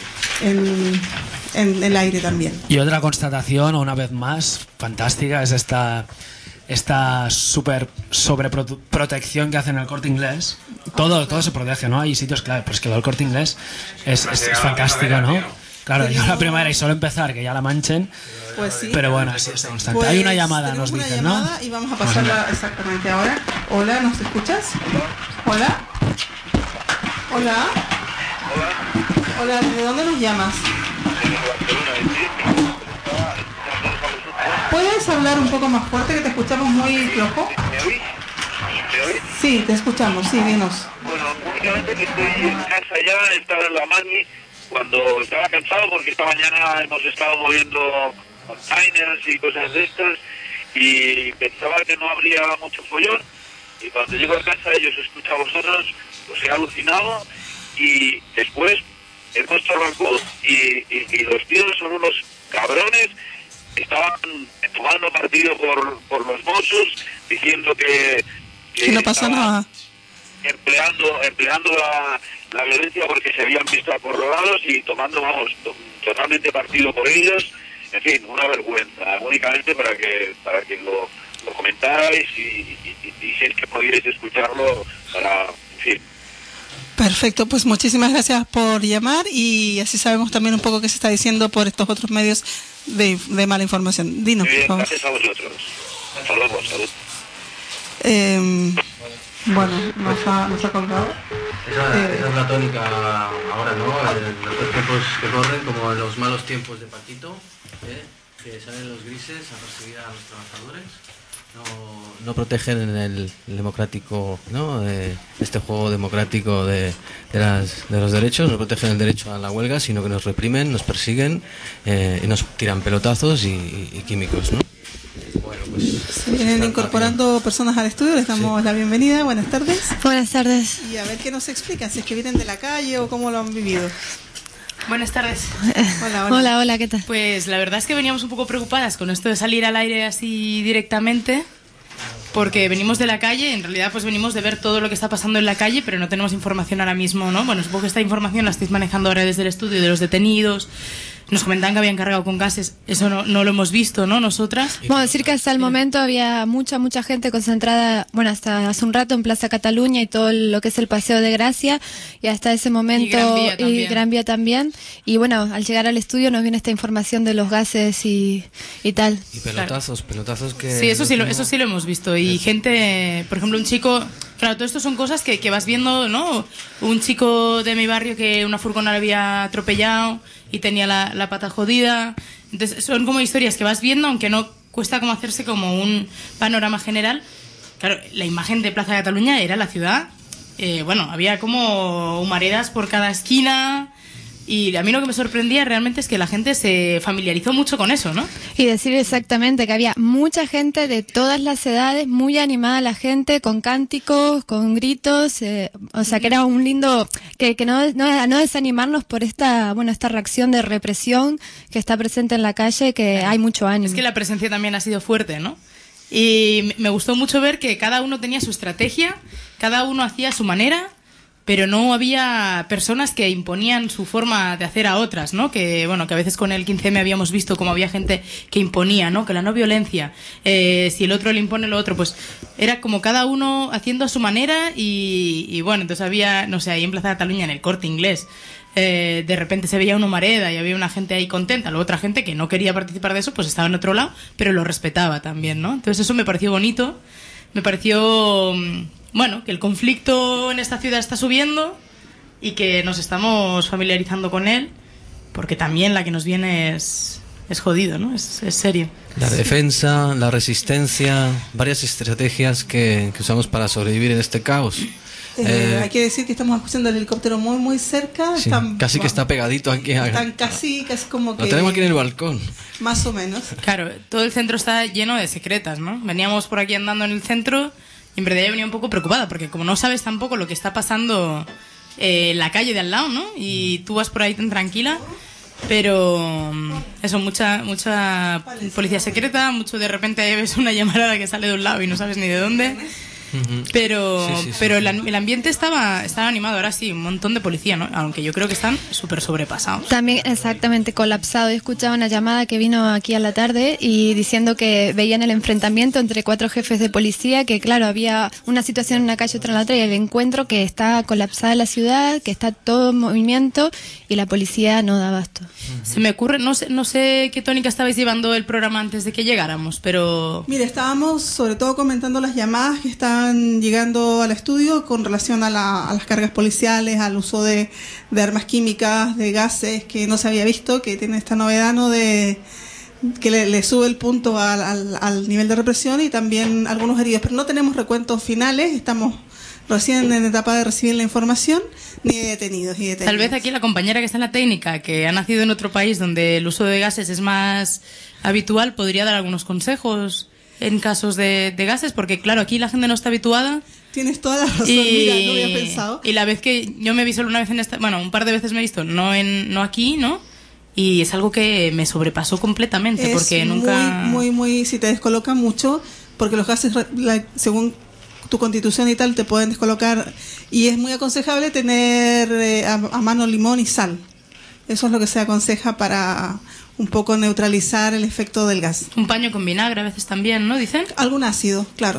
en, en el aire también. Y otra constatación, una vez más, fantástica, es esta... esta super sobreprotección que hacen el Corte Inglés. Todo, todo se protege, ¿no? Hay sitios clave, pero es que el Corte Inglés es, es, es fantástico, ¿no? Claro, yo la primera y solo empezar que ya la manchen. Pues sí. Pero bueno, así es constante. Pues hay una llamada, nos una dicen, llamada ¿no? Y vamos a pasarla exactamente ahora. Hola, ¿nos escuchas? Hola. Hola. Hola, ¿de dónde nos llamas? ¿Puedes hablar un poco más fuerte que te escuchamos muy flojo? ¿Me oís? ¿Me oís? Sí, te escuchamos, sí, dinos. Bueno, únicamente que estoy en casa ya, estaba en la mani, cuando estaba cansado porque esta mañana hemos estado moviendo containers y cosas de estas y pensaba que no habría mucho follón y cuando llego a casa y os escucho a vosotros, os he alucinado y después he puesto Rancud y, y, y los tíos son unos cabrones. Estaban tomando partido por, por los Mossos, diciendo que, que no pasa nada, empleando empleando la, la violencia porque se habían visto acorralados y tomando, vamos, to, totalmente partido por ellos. En fin, una vergüenza, únicamente para que para que lo, lo comentarais y, y, y, y si es que pudierais escucharlo para, en fin. Perfecto, pues muchísimas gracias por llamar y así sabemos también un poco qué se está diciendo por estos otros medios de, de mala información. Dinos, Muy bien, por favor. gracias a vosotros. Hasta luego, salud. Eh, bueno, nos ha, nos ha colgado. Esa, Eh, esa es la tónica ahora, ¿no? En los tiempos que corren, como en los malos tiempos de Paquito, ¿eh? Que salen los grises a perseguir a los trabajadores. No, no protegen en el democrático, ¿no? Eh, este juego democrático de, de, las, de los derechos, no protegen el derecho a la huelga, sino que nos reprimen, nos persiguen eh, y nos tiran pelotazos y, y, y químicos, ¿no? Bueno, pues, Se vienen incorporando personas al estudio, les damos la bienvenida. Buenas tardes. Buenas tardes. Y a ver qué nos explican, si es que vienen de la calle o cómo lo han vivido. Buenas tardes. Hola, hola. Hola, hola, ¿qué tal? Pues la verdad es que veníamos un poco preocupadas con esto de salir al aire así directamente, porque venimos de la calle, en realidad pues venimos de ver todo lo que está pasando en la calle, pero no tenemos información ahora mismo, ¿no? Bueno, supongo que esta información la estáis manejando ahora desde el estudio de los detenidos. Nos comentaban que habían cargado con gases, eso no, no lo hemos visto, ¿no? Nosotras. Bueno, decir que hasta el momento había mucha, mucha gente concentrada, bueno, hasta hace un rato en Plaza Cataluña y todo lo que es el Paseo de Gracia, y hasta ese momento, Y Gran Vía también. y Gran Vía también. Y bueno, al llegar al estudio nos viene esta información de los gases y, y tal. y pelotazos, pelotazos que... Sí, eso sí, lo, no- eso sí lo hemos visto. Y gente, por ejemplo, un chico... Claro, todo esto son cosas que, que vas viendo, ¿no? Un chico de mi barrio que una furgona le había atropellado y tenía la, la pata jodida. Entonces, son como historias que vas viendo, aunque no cuesta como hacerse como un panorama general. Claro, la imagen de Plaza Cataluña era la ciudad. Eh, bueno, había como humaredas por cada esquina, Y a mí lo que me sorprendía realmente es que la gente se familiarizó mucho con eso, ¿no? Y decir exactamente que había mucha gente de todas las edades, muy animada la gente, con cánticos, con gritos, eh, o sea que era un lindo, que, que no, no, no desanimarnos por esta, bueno, esta reacción de represión que está presente en la calle, que hay mucho ánimo. Es que la presencia también ha sido fuerte, ¿no? Y me gustó mucho ver que cada uno tenía su estrategia, cada uno hacía su manera, pero no había personas que imponían su forma de hacer a otras, ¿no? Que, bueno, que a veces con el quince eme habíamos visto como había gente que imponía, ¿no? Que la no violencia, eh, si el otro le impone lo otro, pues era como cada uno haciendo a su manera y, y bueno, entonces había, no sé, ahí en Plaza Cataluña, en el Corte Inglés, eh, de repente se veía una humareda y había una gente ahí contenta, luego otra gente que no quería participar de eso, pues estaba en otro lado, pero lo respetaba también, ¿no? Entonces eso me pareció bonito, me pareció... Bueno, que el conflicto en esta ciudad está subiendo y que nos estamos familiarizando con él, porque también la que nos viene es, es jodido, ¿no? Es, es serio. La defensa, la resistencia, varias estrategias que, que usamos para sobrevivir en este caos. Eh, Eh, hay que decir que estamos escuchando el helicóptero muy muy cerca. sí, están, casi que está pegadito aquí. A, están casi, casi como que... lo tenemos aquí en el balcón. Más o menos. Claro, todo el centro está lleno de secretas, ¿no? Veníamos por aquí andando en el centro... Y en verdad yo venía un poco preocupada, porque como no sabes tampoco lo que está pasando eh, en la calle de al lado, ¿no? Y tú vas por ahí tan tranquila, pero eso, mucha mucha policía secreta, mucho de repente ves una llamarada que sale de un lado y no sabes ni de dónde. Pero sí, sí, sí, pero sí. El, el ambiente estaba estaba animado. Ahora sí, un montón de policía, ¿no? Aunque yo creo que están súper sobrepasados. También exactamente colapsado. Yo escuchaba una llamada que vino aquí a la tarde y diciendo que veían el enfrentamiento entre cuatro jefes de policía, que claro, había una situación en una calle, otra en la otra, y el encuentro que está colapsada la ciudad, que está todo en movimiento y la policía no da abasto. Se me ocurre, no sé, no sé qué tónica estabais llevando el programa antes de que llegáramos, pero... Mire, estábamos sobre todo comentando las llamadas que estaban llegando al estudio con relación a, la, a las cargas policiales, al uso de, de armas químicas, de gases que no se había visto, que tiene esta novedad, ¿no? De que le, le sube el punto al, al, al nivel de represión, y también algunos heridos, pero no tenemos recuentos finales, estamos recién en etapa de recibir la información, ni de detenidos, ni detenidos. Tal vez aquí la compañera que está en la técnica, que ha nacido en otro país donde el uso de gases es más habitual, podría dar algunos consejos en casos de, de gases, porque claro, aquí la gente no está habituada. Tienes toda la razón, y, mira, no había pensado. Y la vez que yo me vi solo una vez en esta, bueno, un par de veces me he visto, no en no aquí, ¿no? Y es algo que me sobrepasó completamente, es porque nunca... muy, muy, muy, si te descoloca mucho, porque los gases, la, según tu constitución y tal, te pueden descolocar, y es muy aconsejable tener eh, a, a mano limón y sal. Eso es lo que se aconseja para un poco neutralizar el efecto del gas. Un paño con vinagre a veces también, ¿no? Dicen. Algún ácido, claro.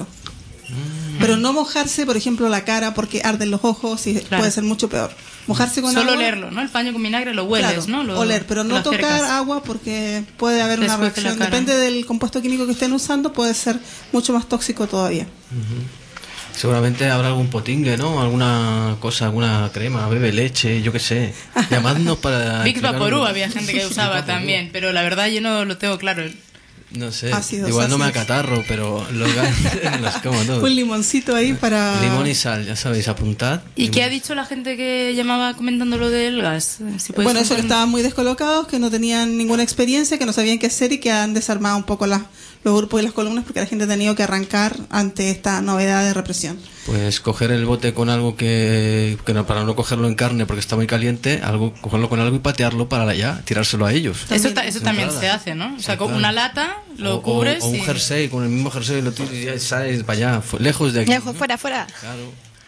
Mm. Pero no mojarse, por ejemplo, la cara porque arden los ojos y claro, puede ser mucho peor. Mojarse con Solo agua. Solo olerlo, ¿no? El paño con vinagre lo hueles, claro, ¿no? Lo, oler, pero no tocar acercas. agua porque puede haber Después una reacción. Depende del compuesto químico que estén usando, puede ser mucho más tóxico todavía. Uh-huh. Seguramente habrá algún potingue, ¿no? Alguna cosa, alguna crema, bebe leche, yo qué sé. Llamadnos para... Vicks Vaporú había gente que usaba también, pero la verdad yo no lo tengo claro. No sé, ácidos, igual ácidos. no me acatarro, pero los los como todos. Un limoncito ahí para... Limón y sal, ya sabéis, apuntad. ¿Y limón. qué ha dicho la gente que llamaba comentando lo del gas? Si bueno, contar... eso, que estaban muy descolocados, que no tenían ninguna experiencia, que no sabían qué hacer y que han desarmado un poco la, los grupos y las columnas porque la gente ha tenido que arrancar ante esta novedad de represión. Pues coger el bote con algo que, que no, para no cogerlo en carne porque está muy caliente, algo cogerlo con algo y patearlo para allá, tirárselo a ellos. Eso, ta, eso también se hace, ¿no? O sea, sí, con claro. una lata lo o, cubres. O, o un y... jersey, con el mismo jersey lo tiras y ya sales para allá, lejos de aquí. Lejos, ¿no? fuera, fuera. Claro.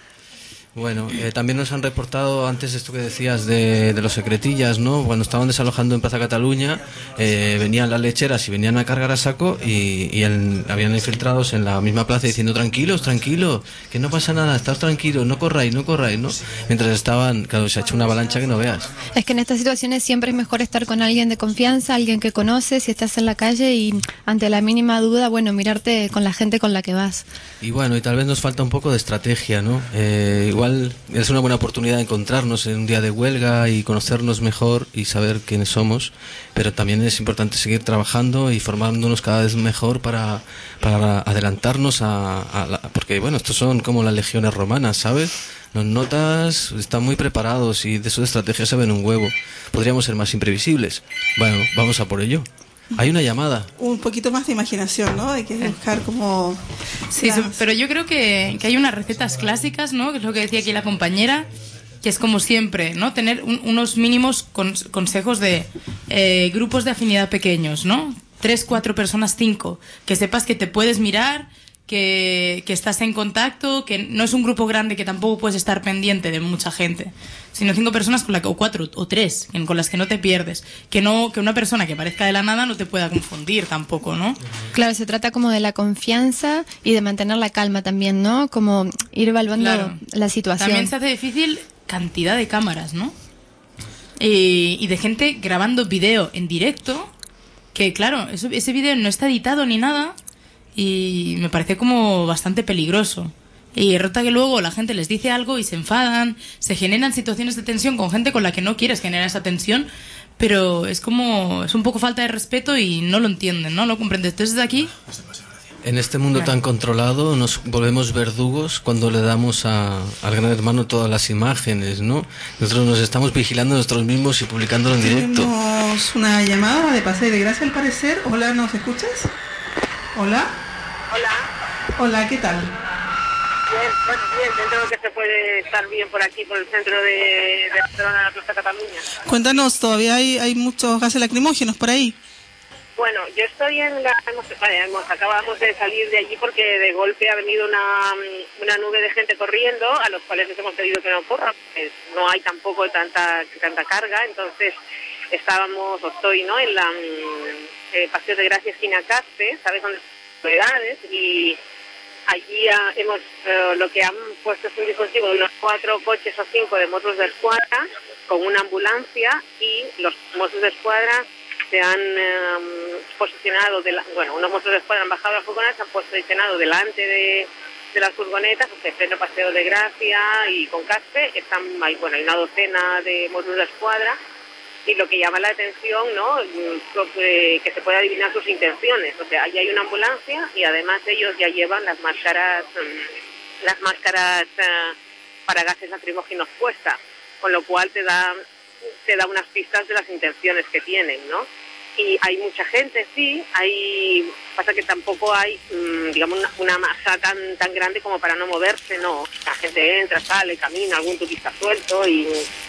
Bueno, eh, también nos han reportado antes esto que decías de, de los secretillas, ¿no? Cuando estaban desalojando en Plaza Cataluña, eh, venían las lecheras y venían a cargar a saco y, y el, habían infiltrados en la misma plaza diciendo tranquilos, tranquilos, que no pasa nada, estad tranquilos, no corráis, no corráis, ¿no? Mientras estaban, claro, se ha hecho una avalancha que no veas. Es que en estas situaciones siempre es mejor estar con alguien de confianza, alguien que conoces, si estás en la calle y ante la mínima duda, bueno, mirarte con la gente con la que vas. Y bueno, y tal vez nos falta un poco de estrategia, ¿no? Eh, igual es una buena oportunidad de encontrarnos en un día de huelga y conocernos mejor y saber quiénes somos, pero también es importante seguir trabajando y formándonos cada vez mejor para, para adelantarnos a, a la, porque bueno, estos son como las legiones romanas, ¿sabes? Los notas están muy preparados y de su estrategia saben un huevo. Podríamos ser más imprevisibles. Bueno, vamos a por ello. Hay una llamada. Un poquito más de imaginación, ¿no? Hay que buscar como... Sí, las... pero yo creo que, que hay unas recetas clásicas, ¿no? Que es lo que decía aquí la compañera, que es como siempre, ¿no? Tener un, unos mínimos con, consejos de eh, grupos de afinidad pequeños, ¿no? Tres, cuatro personas, cinco. Que sepas que te puedes mirar, que, que estás en contacto, que no es un grupo grande que tampoco puedes estar pendiente de mucha gente, sino cinco personas con la que, o cuatro o tres con las que no te pierdes, que no que una persona que parezca de la nada no te pueda confundir tampoco, ¿no? Claro, se trata como de la confianza y de mantener la calma también, ¿no? Como ir evaluando claro. la situación. También se hace difícil cantidad de cámaras, ¿no? Y, y de gente grabando video en directo, que claro, eso, ese video no está editado ni nada. Y me parece como bastante peligroso. Y rota que luego la gente les dice algo y se enfadan, se generan situaciones de tensión con gente con la que no quieres generar esa tensión, pero es como, es un poco falta de respeto y no lo entienden, ¿no? Lo comprendes. Entonces desde aquí... En este mundo tan controlado nos volvemos verdugos cuando le damos a, al gran hermano todas las imágenes, ¿no? Nosotros nos estamos vigilando nosotros mismos y publicándolo en directo. Tenemos una llamada de Paseo de Gracia al parecer. Hola, ¿nos escuchas? Hola. Hola. Hola, ¿qué tal? Bien, bueno, bien, dentro de que se puede estar bien por aquí, por el centro de, de Barcelona, la Plaza Cataluña. Cuéntanos, ¿todavía hay, hay muchos gases lacrimógenos por ahí? Bueno, yo estoy en la... Hemos, vale, hemos, acabamos de salir de allí porque de golpe ha venido una, una nube de gente corriendo, a los cuales les hemos pedido que no corran, pues no hay tampoco tanta tanta carga, entonces estábamos, o estoy, ¿no?, en la eh, Paseo de Gracia, esquina Caspe, ¿sabes dónde? Y allí uh, hemos uh, lo que han puesto es un dispositivo de unos cuatro coches o cinco de Mossos d'Esquadra con una ambulancia, y los Mossos d'Esquadra se han um, posicionado, de la, bueno, unos Mossos d'Esquadra han bajado las furgonetas, se han posicionado delante de, de las furgonetas, o sea, pleno Paseo de Gracia y con Caspe, están, hay, bueno, hay una docena de Mossos d'Esquadra. Y lo que llama la atención, ¿no?, que, que se puede adivinar sus intenciones. O sea, allí hay una ambulancia y además ellos ya llevan las máscaras, las máscaras uh, para gases lacrimógenos puestas, con lo cual te da, te da unas pistas de las intenciones que tienen, ¿no? Y hay mucha gente, sí, hay, pasa que tampoco hay, mmm, digamos, una, una masa tan tan grande como para no moverse, ¿no? La gente entra, sale, camina, algún turista suelto y...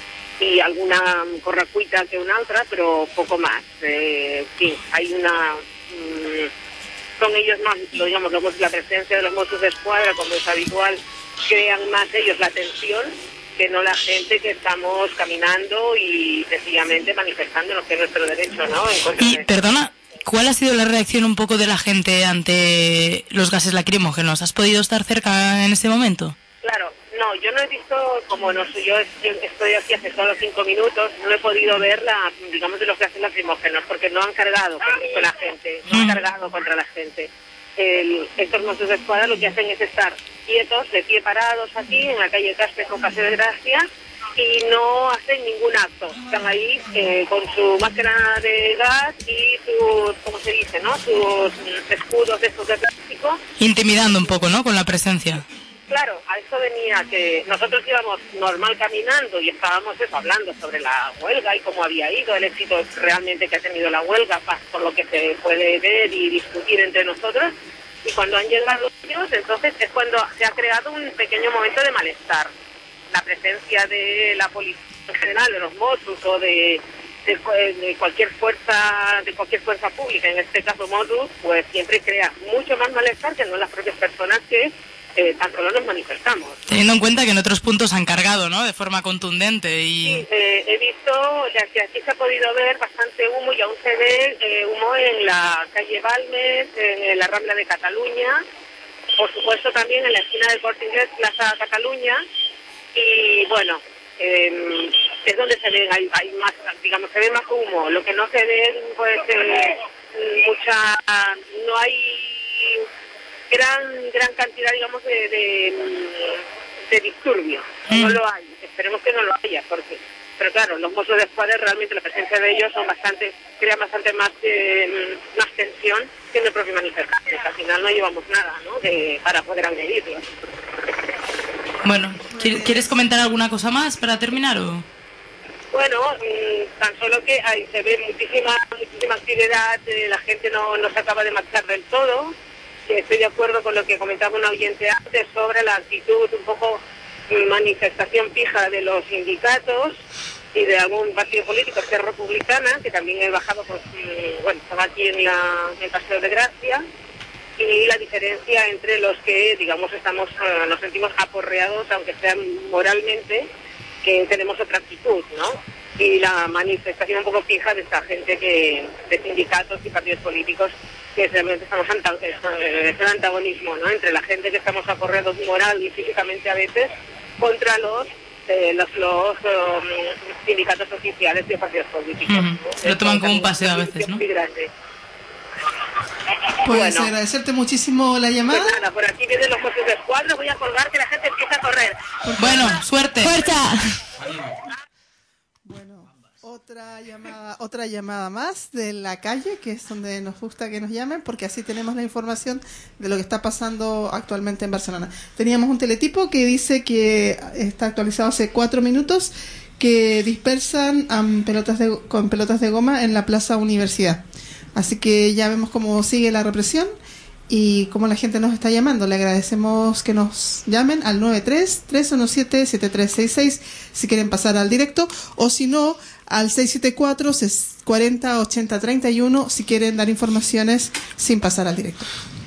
y alguna corracuita que una otra, pero poco más. Eh, sí, hay una... Mmm, son ellos más, lo digamos, lo, la presencia de los Mossos d'Esquadra, como es habitual, crean más ellos la tensión que no la gente que estamos caminando y sencillamente manifestándonos que es nuestro derecho, ¿no? Y, perdona, ¿cuál ha sido la reacción un poco de la gente ante los gases lacrimógenos? ¿Has podido estar cerca en ese momento? Claro. No, yo no he visto, como no yo estoy aquí hace solo cinco minutos, no he podido ver la, digamos, de los gases lacrimógenos, porque no han cargado contra la gente, no han cargado contra la gente. El, estos Mossos d'Esquadra lo que hacen es estar quietos, de pie parados aquí, en la calle Caspe con Paseo de Gracia, y no hacen ningún acto. Están ahí eh, con su máscara de gas y sus, ¿cómo se dice, no?, sus escudos de estos de plástico. Intimidando un poco, ¿no?, con la presencia. Claro, a eso venía que nosotros íbamos normal caminando y estábamos eso, hablando sobre la huelga y cómo había ido, el éxito realmente que ha tenido la huelga, por lo que se puede ver y discutir entre nosotros. Y cuando han llegado ellos, entonces es cuando se ha creado un pequeño momento de malestar. La presencia de la policía en general, de los Mossos o de, de, de cualquier fuerza de cualquier fuerza pública, en este caso Mossos, pues siempre crea mucho más malestar que no las propias personas que Eh, tan solo nos manifestamos. Teniendo en cuenta que en otros puntos han cargado, ¿no?, de forma contundente. Y sí, eh, he visto, ya que aquí se ha podido ver bastante humo y aún se ve eh, humo en la calle Balmes, en la Rambla de Cataluña, por supuesto también en la esquina del Corte Inglés, Plaza Cataluña, y bueno, eh, es donde se ven, hay, hay más, digamos, se ve más humo. Lo que no se ve, pues, eh, mucha, no hay gran gran cantidad, digamos, de, de, de disturbio. No lo hay. Esperemos que no lo haya, porque, pero claro, los Mossos d'Esquadra realmente la presencia de ellos son bastante, crea bastante más eh, más tensión que en el propio manifestante. Al final no llevamos nada, ¿no?, de, para poder agredirlos. Bueno, ¿Quieres comentar alguna cosa más para terminar o...? Bueno, mmm, tan solo que ahí se ve muchísima, muchísima actividad, eh, la gente no, no se acaba de marchar del todo. Estoy de acuerdo con lo que comentaba un oyente antes sobre la actitud un poco manifestación fija de los sindicatos y de algún partido político, que es Republicana, que también he bajado, pues, bueno, estaba aquí en, la, en el Paseo de Gracia, y la diferencia entre los que, digamos, estamos, uh, nos sentimos aporreados, aunque sean moralmente, que tenemos otra actitud, ¿no? Y la manifestación un poco fija de esta gente que, de sindicatos y partidos políticos, que realmente estamos anta es, es el antagonismo, ¿no? Entre la gente que estamos aporreados moral y físicamente a veces, contra los eh, los, los um, sindicatos oficiales de partidos políticos. Uh-huh. Se lo toman como un paseo a veces, ¿no? Pues bueno, agradecerte muchísimo la llamada. Pues nada, por aquí vienen los coches de escuadra, voy a colgar que la gente empieza a correr. Bueno, suerte. ¡Fuerza! Bueno, otra llamada, otra llamada más de la calle, que es donde nos gusta que nos llamen, porque así tenemos la información de lo que está pasando actualmente en Barcelona. Teníamos un teletipo que dice que está actualizado hace cuatro minutos, que dispersan um, pelotas de, con pelotas de goma en la Plaza Universidad. Así que ya vemos cómo sigue la represión y cómo la gente nos está llamando. Le agradecemos que nos llamen al nueve tres, tres uno siete, siete tres seis seis si quieren pasar al directo, o si no, al seis siete cuatro, cuarenta, ochenta, treinta y uno si quieren dar informaciones sin pasar al directo.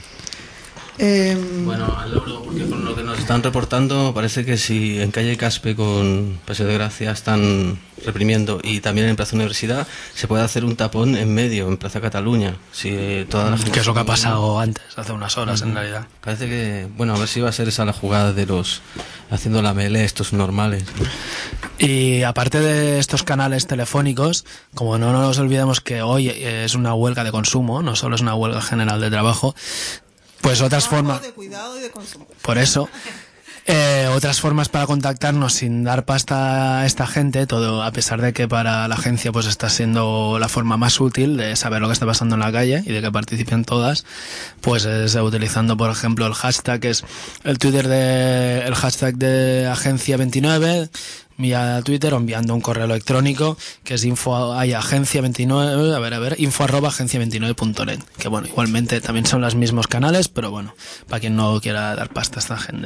Eh, Bueno, al logro, porque con lo que nos están reportando parece que si en calle Caspe con Paseo de Gracia están reprimiendo y también en Plaza Universidad, se puede hacer un tapón en medio, en Plaza Cataluña. Si toda la gente que es lo que ha pasado antes, hace unas horas uh-huh. en realidad. Parece que, bueno, a ver si va a ser esa la jugada de los haciendo la melee estos normales. Y aparte de estos canales telefónicos, como no nos olvidemos que hoy es una huelga de consumo, no solo es una huelga general de trabajo, pues otras formas de cuidado y de consumo. Por eso, eh, otras formas para contactarnos sin dar pasta a esta gente, todo a pesar de que para la agencia pues está siendo la forma más útil de saber lo que está pasando en la calle y de que participen todas, pues es utilizando por ejemplo el hashtag, que es el Twitter de el hashtag de agencia veintinueve, vía Twitter, o enviando un correo electrónico que es info hay agencia veintinueve, a ver, a ver, info arroba agencia veintinueve punto net, que bueno, igualmente también son los mismos canales, pero bueno, para quien no quiera dar pasta a esta gente.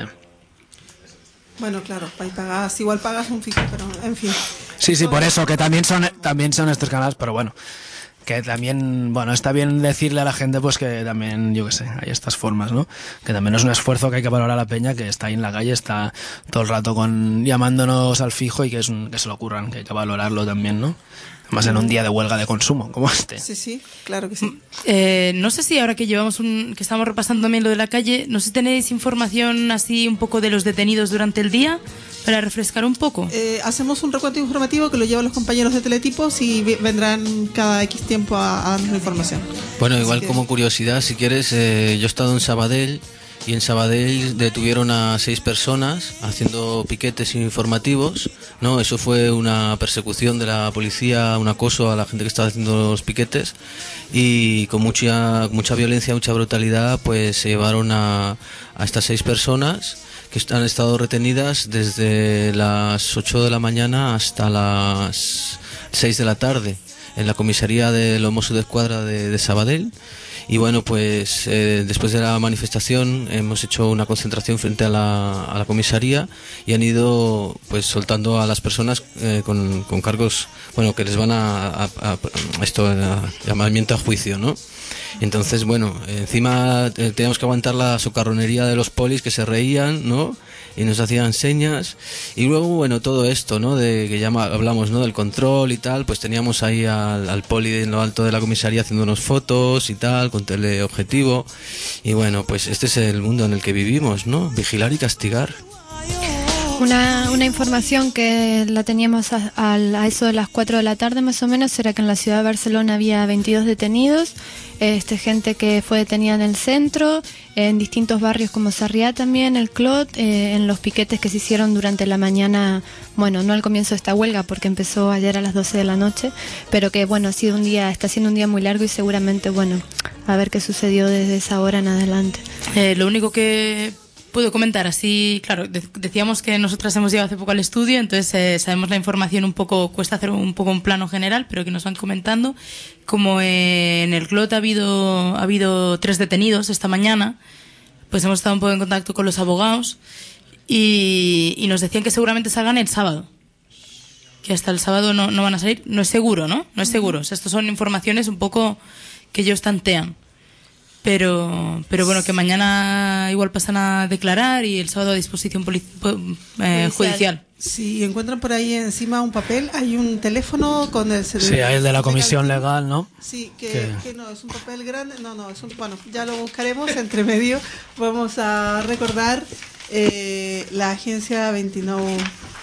Bueno, claro, ahí pagas, igual pagas un fijo, pero en fin. Sí, sí, por eso, que también son también son estos canales, pero bueno, que también, bueno, está bien decirle a la gente pues que también, yo qué sé, hay estas formas, ¿no? Que también es un esfuerzo que hay que valorar a la peña, que está ahí en la calle, está todo el rato con llamándonos al fijo, y que es un, que se lo ocurran, que hay que valorarlo también, ¿no? Además en un día de huelga de consumo como este. Sí, sí, claro que sí. Eh, no sé si ahora que llevamos un, que estamos repasando también lo de la calle, no sé si tenéis información así un poco de los detenidos durante el día para refrescar un poco. Eh, hacemos un recuento informativo que lo llevan los compañeros de Teletipos y vendrán cada X tiempo a, a darnos la información. Bueno, igual que... como curiosidad, si quieres, eh, yo he estado en Sabadell, y en Sabadell detuvieron a seis personas haciendo piquetes informativos, ¿no? Eso fue una persecución de la policía, un acoso a la gente que estaba haciendo los piquetes, y con mucha mucha violencia, mucha brutalidad, pues se llevaron a, a estas seis personas que han estado retenidas desde las ocho de la mañana hasta las seis de la tarde en la comisaría de los Mossos d'Esquadra de, de Sabadell. Y bueno, pues eh, después de la manifestación hemos hecho una concentración frente a la, a la comisaría, y han ido pues soltando a las personas eh, con, con cargos, bueno, que les van a, a, a esto, a llamamiento a juicio, ¿no? Entonces, bueno, encima eh, teníamos que aguantar la socarronería de los polis, que se reían, ¿no? Y nos hacían señas, y luego, bueno, todo esto, ¿no? De que ya hablamos, ¿no? Del control y tal, pues teníamos ahí al, al poli en lo alto de la comisaría haciéndonos fotos y tal, con teleobjetivo, y bueno, pues este es el mundo en el que vivimos, ¿no? Vigilar y castigar. Una, una información que la teníamos a, a, a eso de las cuatro de la tarde más o menos, era que en la ciudad de Barcelona había veintidós detenidos, este, gente que fue detenida en el centro, en distintos barrios como Sarriá también, el Clot, eh, en los piquetes que se hicieron durante la mañana, bueno, no al comienzo de esta huelga porque empezó ayer a las doce de la noche, pero que bueno, ha sido un día, está siendo un día muy largo, y seguramente, bueno, a ver qué sucedió desde esa hora en adelante. Eh, lo único que puedo comentar así, claro, de- decíamos que nosotras hemos llegado hace poco al estudio, entonces eh, sabemos la información un poco, cuesta hacer un poco un plano general, pero que nos van comentando. Como eh, en el G L O T ha habido, ha habido tres detenidos esta mañana, pues hemos estado un poco en contacto con los abogados y, y nos decían que seguramente salgan el sábado. Que hasta el sábado no, no van a salir. No es seguro, ¿no? No es seguro. O sea, estas son informaciones un poco que ellos tantean. Pero, pero bueno, que mañana igual pasan a declarar y el sábado a disposición poli- po- eh, judicial. Si encuentran por ahí encima un papel, hay un teléfono con el... Sí, hay el de la comisión legal, ¿no? Sí, que, Que- que no, es un papel grande. No, no, es un, bueno, ya lo buscaremos entre medio. Vamos a recordar eh, la agencia veintinueve.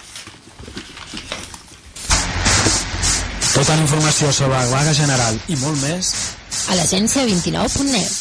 Tota la informació sobre la vaga general i molt més a l'agència vint nou punt net.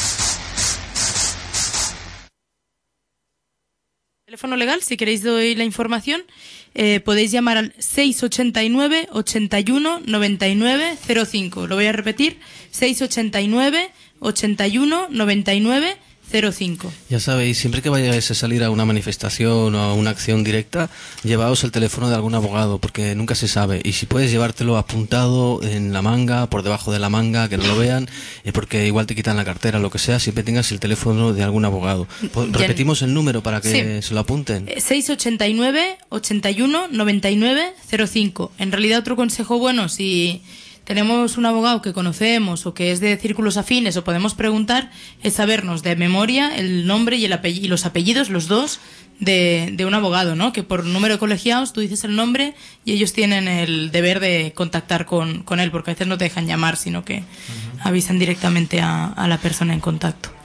Teléfono legal, si queréis doy la información, eh, podéis llamar al seis ochenta y nueve, ochenta y uno, noventa y nueve, cero cinco. Lo voy a repetir, seis ochenta y nueve, ochenta y uno, noventa y nueve, cero cinco. Ya sabéis, siempre que vayáis a salir a una manifestación o a una acción directa, llevaos el teléfono de algún abogado, porque nunca se sabe. Y si puedes llevártelo apuntado en la manga, por debajo de la manga, que no lo vean, eh, porque igual te quitan la cartera, lo que sea, siempre tengas el teléfono de algún abogado. Po- Ya- Repetimos el número para que Sí. se lo apunten. Eh, seis ochenta y nueve, ochenta y uno, noventa y nueve, cero cinco. En realidad, otro consejo bueno, si tenemos un abogado que conocemos o que es de círculos afines o podemos preguntar, es sabernos de memoria el nombre y, el apellido, y los apellidos, los dos, de, de un abogado, ¿no? Que por número de colegiados tú dices el nombre y ellos tienen el deber de contactar con, con él, porque a veces no te dejan llamar, sino que avisan directamente a, a la persona en contacto.